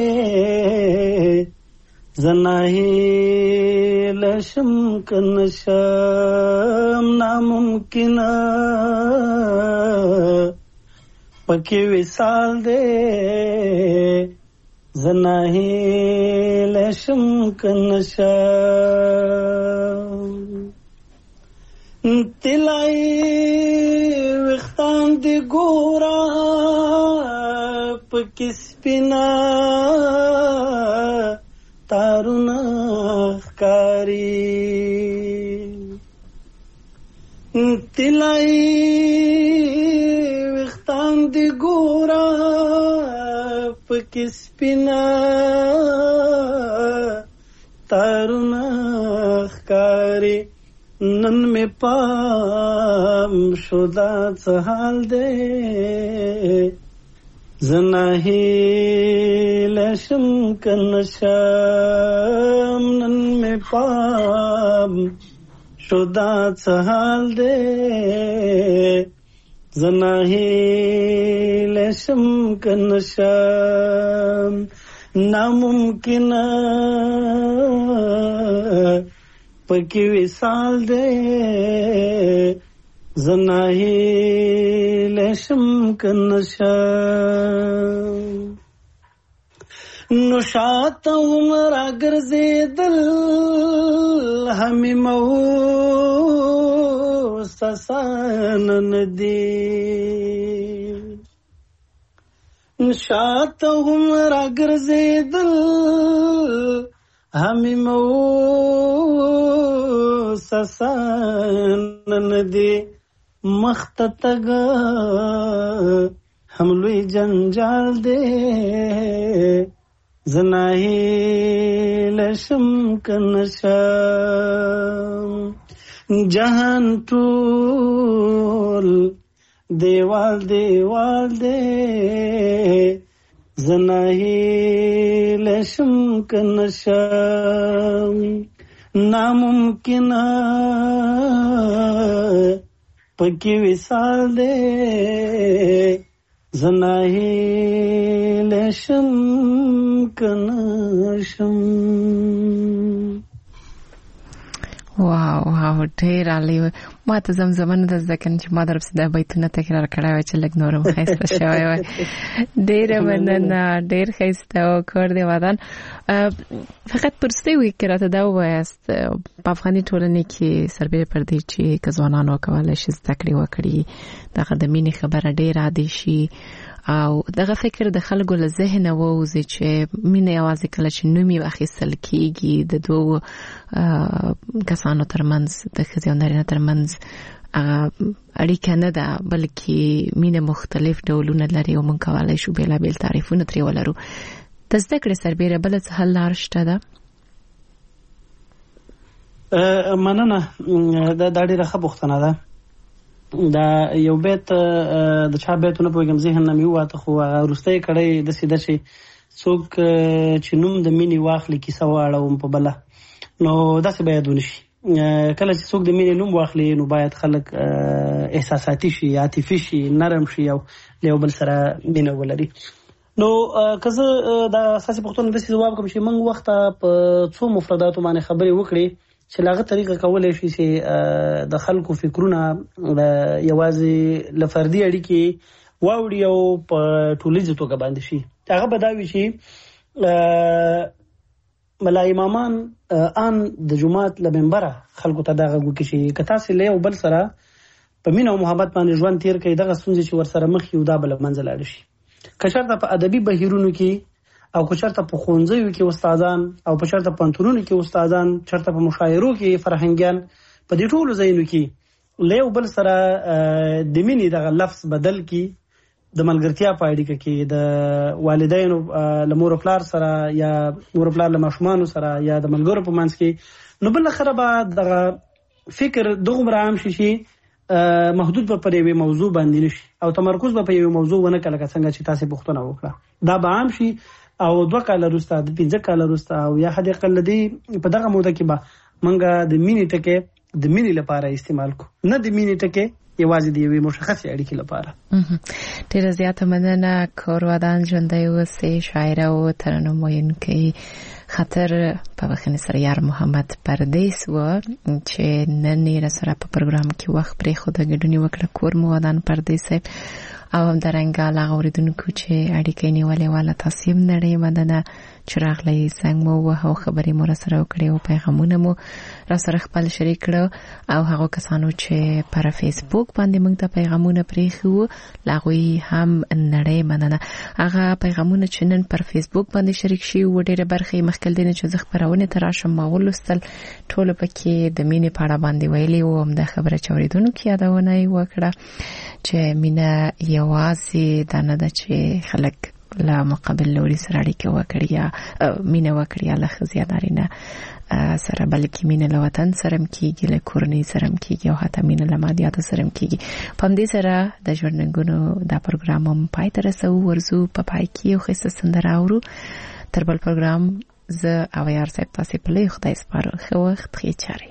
Speaker 3: زناہی لشم کنشم. ناممکن پکی وصال دے زناہی لشم کنشم. تلائی وختان دی گورا پکی سپینا تارونا خکاری. تلائی وختان دی گورا پکی سپینا تارونا خکاری. نن میں پام شدہ چہال دے زناہی لشم کنشم. نن میں پام شدہ چہال دے زناہی لشم کنشم. ناممکن پکی وصال دے زناہی لشم کنشم. نشات عمر گرزیدل ہمی مو سسانن دی. نشات عمر گرزیدل ہمی مو سسانن دی. مختتگ حملوی جنجال دے زناہی لشم کنشم. جہان ټول دیوال دیوال دے زناہی لشم کنشم. ناممکن پکی وصال دے زناہی لشم کنشم.
Speaker 2: واو واو ډېر عالی. ما ته زمزمه نه ده زده کړې چې ما درپسې دا بیتونه تکرار کړی وای چې لږ نور هم ښایسته شوی وای. ډېره مننه، ډېر ښایسته و کور دې ودان. فقط په وروستیو کې راته دا ووایاست په افغاني ټولنې کې سربیره پر دې چې که ځوانان وکولی شي زده کړې وکړي، دغه د مینې خبره ډېر عادي شي او دغه فکر د خلکو له ذهنه ووځي چې مینه یوازې کله چې نوم یې اخیستل کېږي د دوو کسانو ترمنځ، د ښځې او نارینه ترمنځ اړیکه نه ده، بلکې مینه مختلف ډولونه لري او موږ کولی شو بېلابېل تعریفونه ترې ولرو. د زده کړې سربیره بله څه حل لاره شته ده؟
Speaker 3: مننه، دا ډېره ښه پوښتنه ده. دا یو بیت د چا بیت نه پوهېږم ذهن نه مې وواته، خو هغه وروستی کړی داسې ده چې څوک چې نوم د مینې واخلي کیسه واړوم په بله، نو داسې باید ونه شي. کله چې څوک د مینې نوم واخلي نو باید خلک احساساتي شي، عاطفي شي، نرم شي او له یو بل سره مینه ولري. نو که زه د اساسي پوښتنو داسې ځواب کوم چې موږ وخته په څو مفرداتو باندې خبرې وکړې چې له هغه طریقه کولی شي چې د خلکو فکرونه یوازې له فردي اړیکې واوړي او په ټولیزه توګه باندې شي. هغه به دا وي چې ملا امامان ان د جماعت له منبره خلکو ته دا غږ وکړي چې که تاسې له یو بل سره په مینه او محبت باندې ژوند تیر کړئ، دغه ستونزې چې ورسره مخ یو دا به له منځه لاړې شي. که چېرته په ادبي بهیرونو کې او که چېرته په ښوونځیو کې استادان او په چېرته پوهنتونونو کې استادان، چېرته په مشاعرو کې فرهنګیان، په دې ټولو ځایونو کې له یو بل سره د مینې دغه لفظ بدل کړي، د ملګرتیا په اړیکه کې د والدینو له مور او پلار سره یا مور او پلار له ماشومانو سره یا د ملګرو په منځ کې، نو بالاخره به دغه فکر دغومره عام شي چې محدود به پر یوې موضوع باندې نشي او تمرکز به په یوې موضوع ونه کړي، لکه څنګه چې تاسې پوښتنه وکړه. دا به عام شي او دوه کاله وروسته د پنځه کاله وروسته او یا حد اقل د دې په دغه موده کې به موږ د مینې ټکي د مینې لپاره استعمال کړو، نه د مینې ټکي یوازې د یوې مشخصې اړیکې لپاره.
Speaker 2: ډېره زیاته مننه. کور ودان ژوندی اوسئ. شاعره او ترنم ویونکې خاطر په بخښنې سره یار محمد پردیس و چې نن یې راسره په پروګرام کې وخت پرېښوده، ګډون یې وکړه. کور مو ودان پردیس صاحب او همدارنګه هغه اورېدونکو چې اړیکې نیولې واله، تاسو هم نړۍ مننه چې راغلی، زنګ مو ووهه او خبرې مو راسره وکړې او پیغامونه مو راسره خپل شریک کړه. او هغو کسانو چې پر فیسبوک باندې موږ ته پیغامونه پرېښي وو له هغوی هم نړۍ مننه. هغه پیغامونه چې نن پر فیسبوک باندې شریک شوي وو ډېره برخه یې مخکې دی نه چې زه خپرونې ته راشم ما ولوستل، ټولو پکې د مینې په اړه باندې ویلي وو. همدا خبره چې اورېدونکو یادونه یې وکړه چې مینه یوازې دا نه ده چې خلک له مقابل لوري سره اړیکه وکړي یا مینه وکړي یا له ښځې یا نارینه سره، بلکې مینه له وطن سره هم کېږي، له کورنۍ سره هم کېږي او حتی مینه له مادیاتو سره هم کېږي. په همدې سره د ژوند رنګونو دا پروګرام هم پای ته رسوو. ورځو په پای کې یو ښایسته سندره اورو. تر بل پروګرام زه او یار صاحب تاسې په لوی خدای سپارو. ښه وخت، ښې چارې.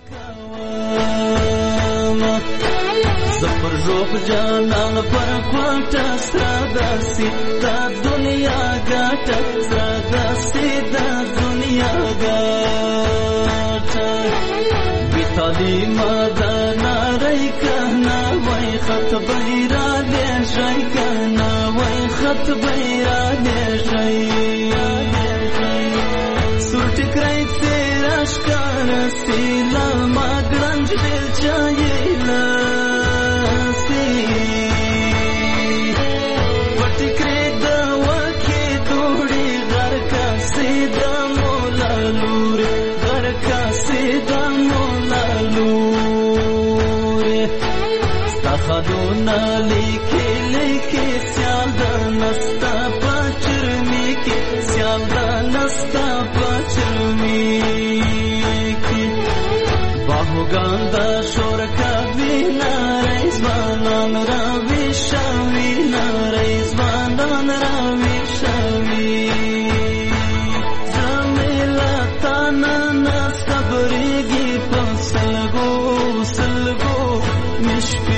Speaker 7: زفر روح جانان پر کوټه ساداسي دا دنیا ګټه ساداسي دا دنیا ګټه بیتالي ماده ناري کنا وای خط بیره دې شي کنا وای خط بیره دې شي سوټ کرای تیرا شکار سیلا ما ګرنج دل چایلا خدونا لیکي لیکي سیال د نستا پچرمی کې سیال د نستا پچرمی کې باهوګان د شور کوي نارای ځوانان راوي شوي نارای ځوانان راوي شوي زمیلا تانا نصبرېږي په سلګو سلګو مشپې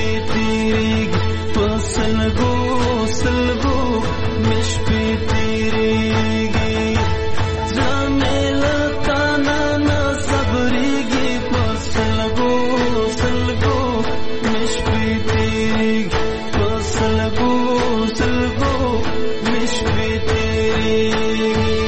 Speaker 7: سلگو سلگو مشپی تیریگی جامیلا تانا نا صبریگی پر سلگو سلگو مشپی تیریگی پر سلگو سلگو مشپی تیریگی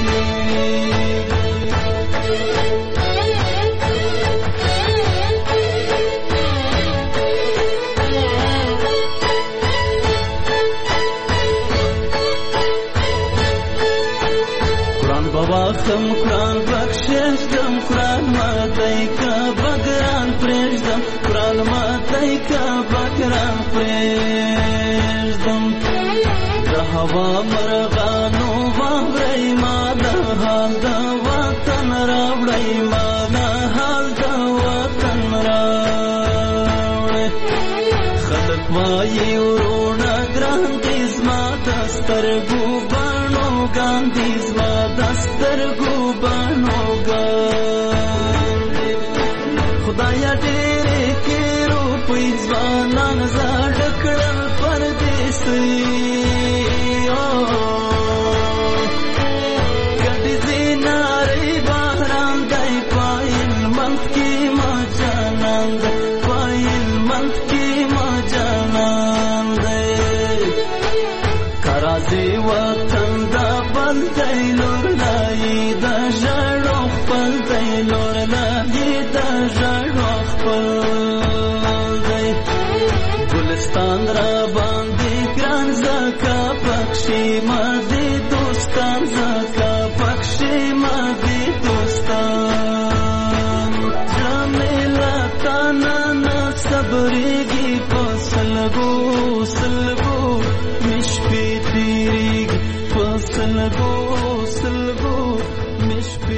Speaker 7: خم قرآن بخشش دم قرآن ماتای کا بگران پریشدم قرآن ماتای کا بگران پریشدم دا هوا مرغانو باورای ما دا حال دا وطن راوړی ما دا حال دا وطن راوړی خلق وایي ورونه ګران دي زما د سترګو بڼو ګاندي زما د سترګو بڼو ګاندي خدایا ډېرې کې روپۍ ځوانان زاړه کړل پردیسي بند کی ما جانان دے کرازی وطن دا بند لور لای دا جړو خپل دی لور لای دا جړو خپل دی ګلستان را باندې ګران زکا پکشي ما دې دوستان زکا پکشي ما دې دوستان جمیلا تانا نا صبرېږي په سلګو سلګو مشپې تېرېږي په سلګو سلګو مشپې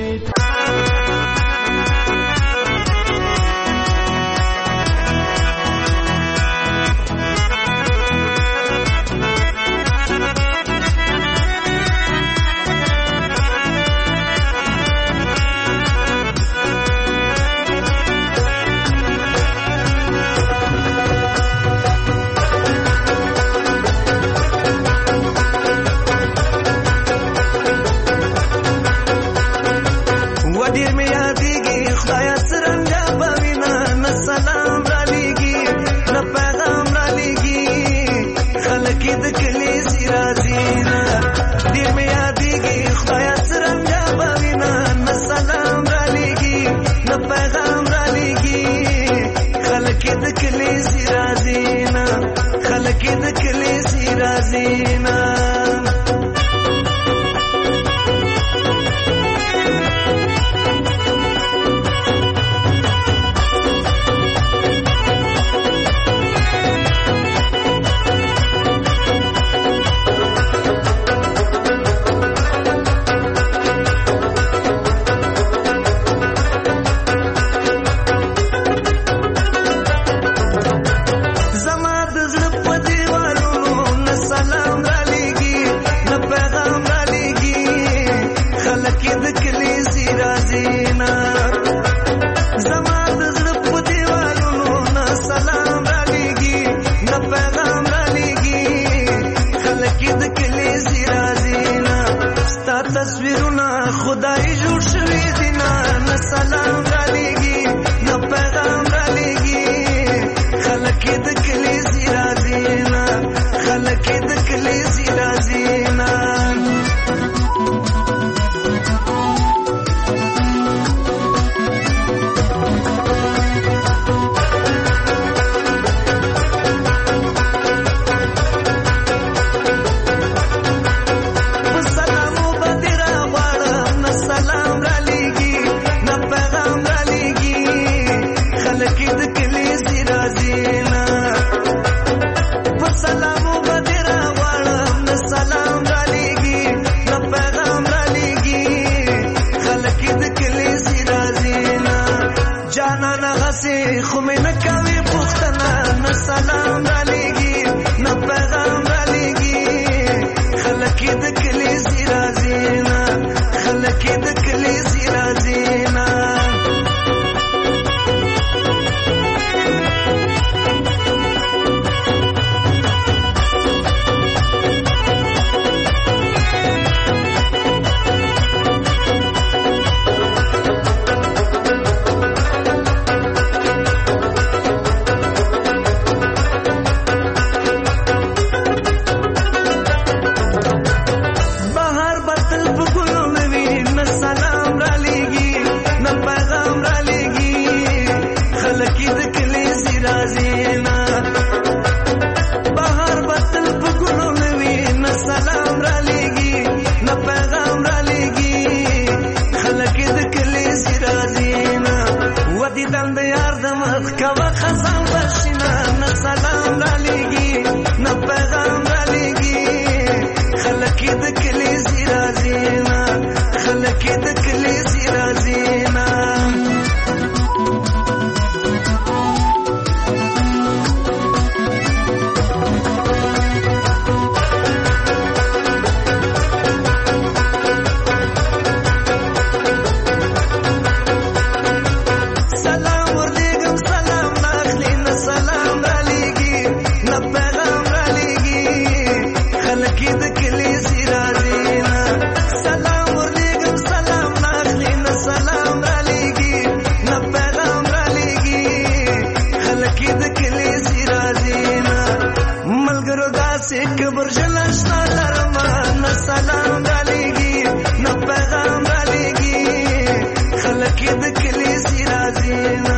Speaker 8: Keep د کلی سرازینا ملګرو داسې کبر جلشنا لرما نه سلام علیږي نه پیغام علیږي خلک د کلی سرازینا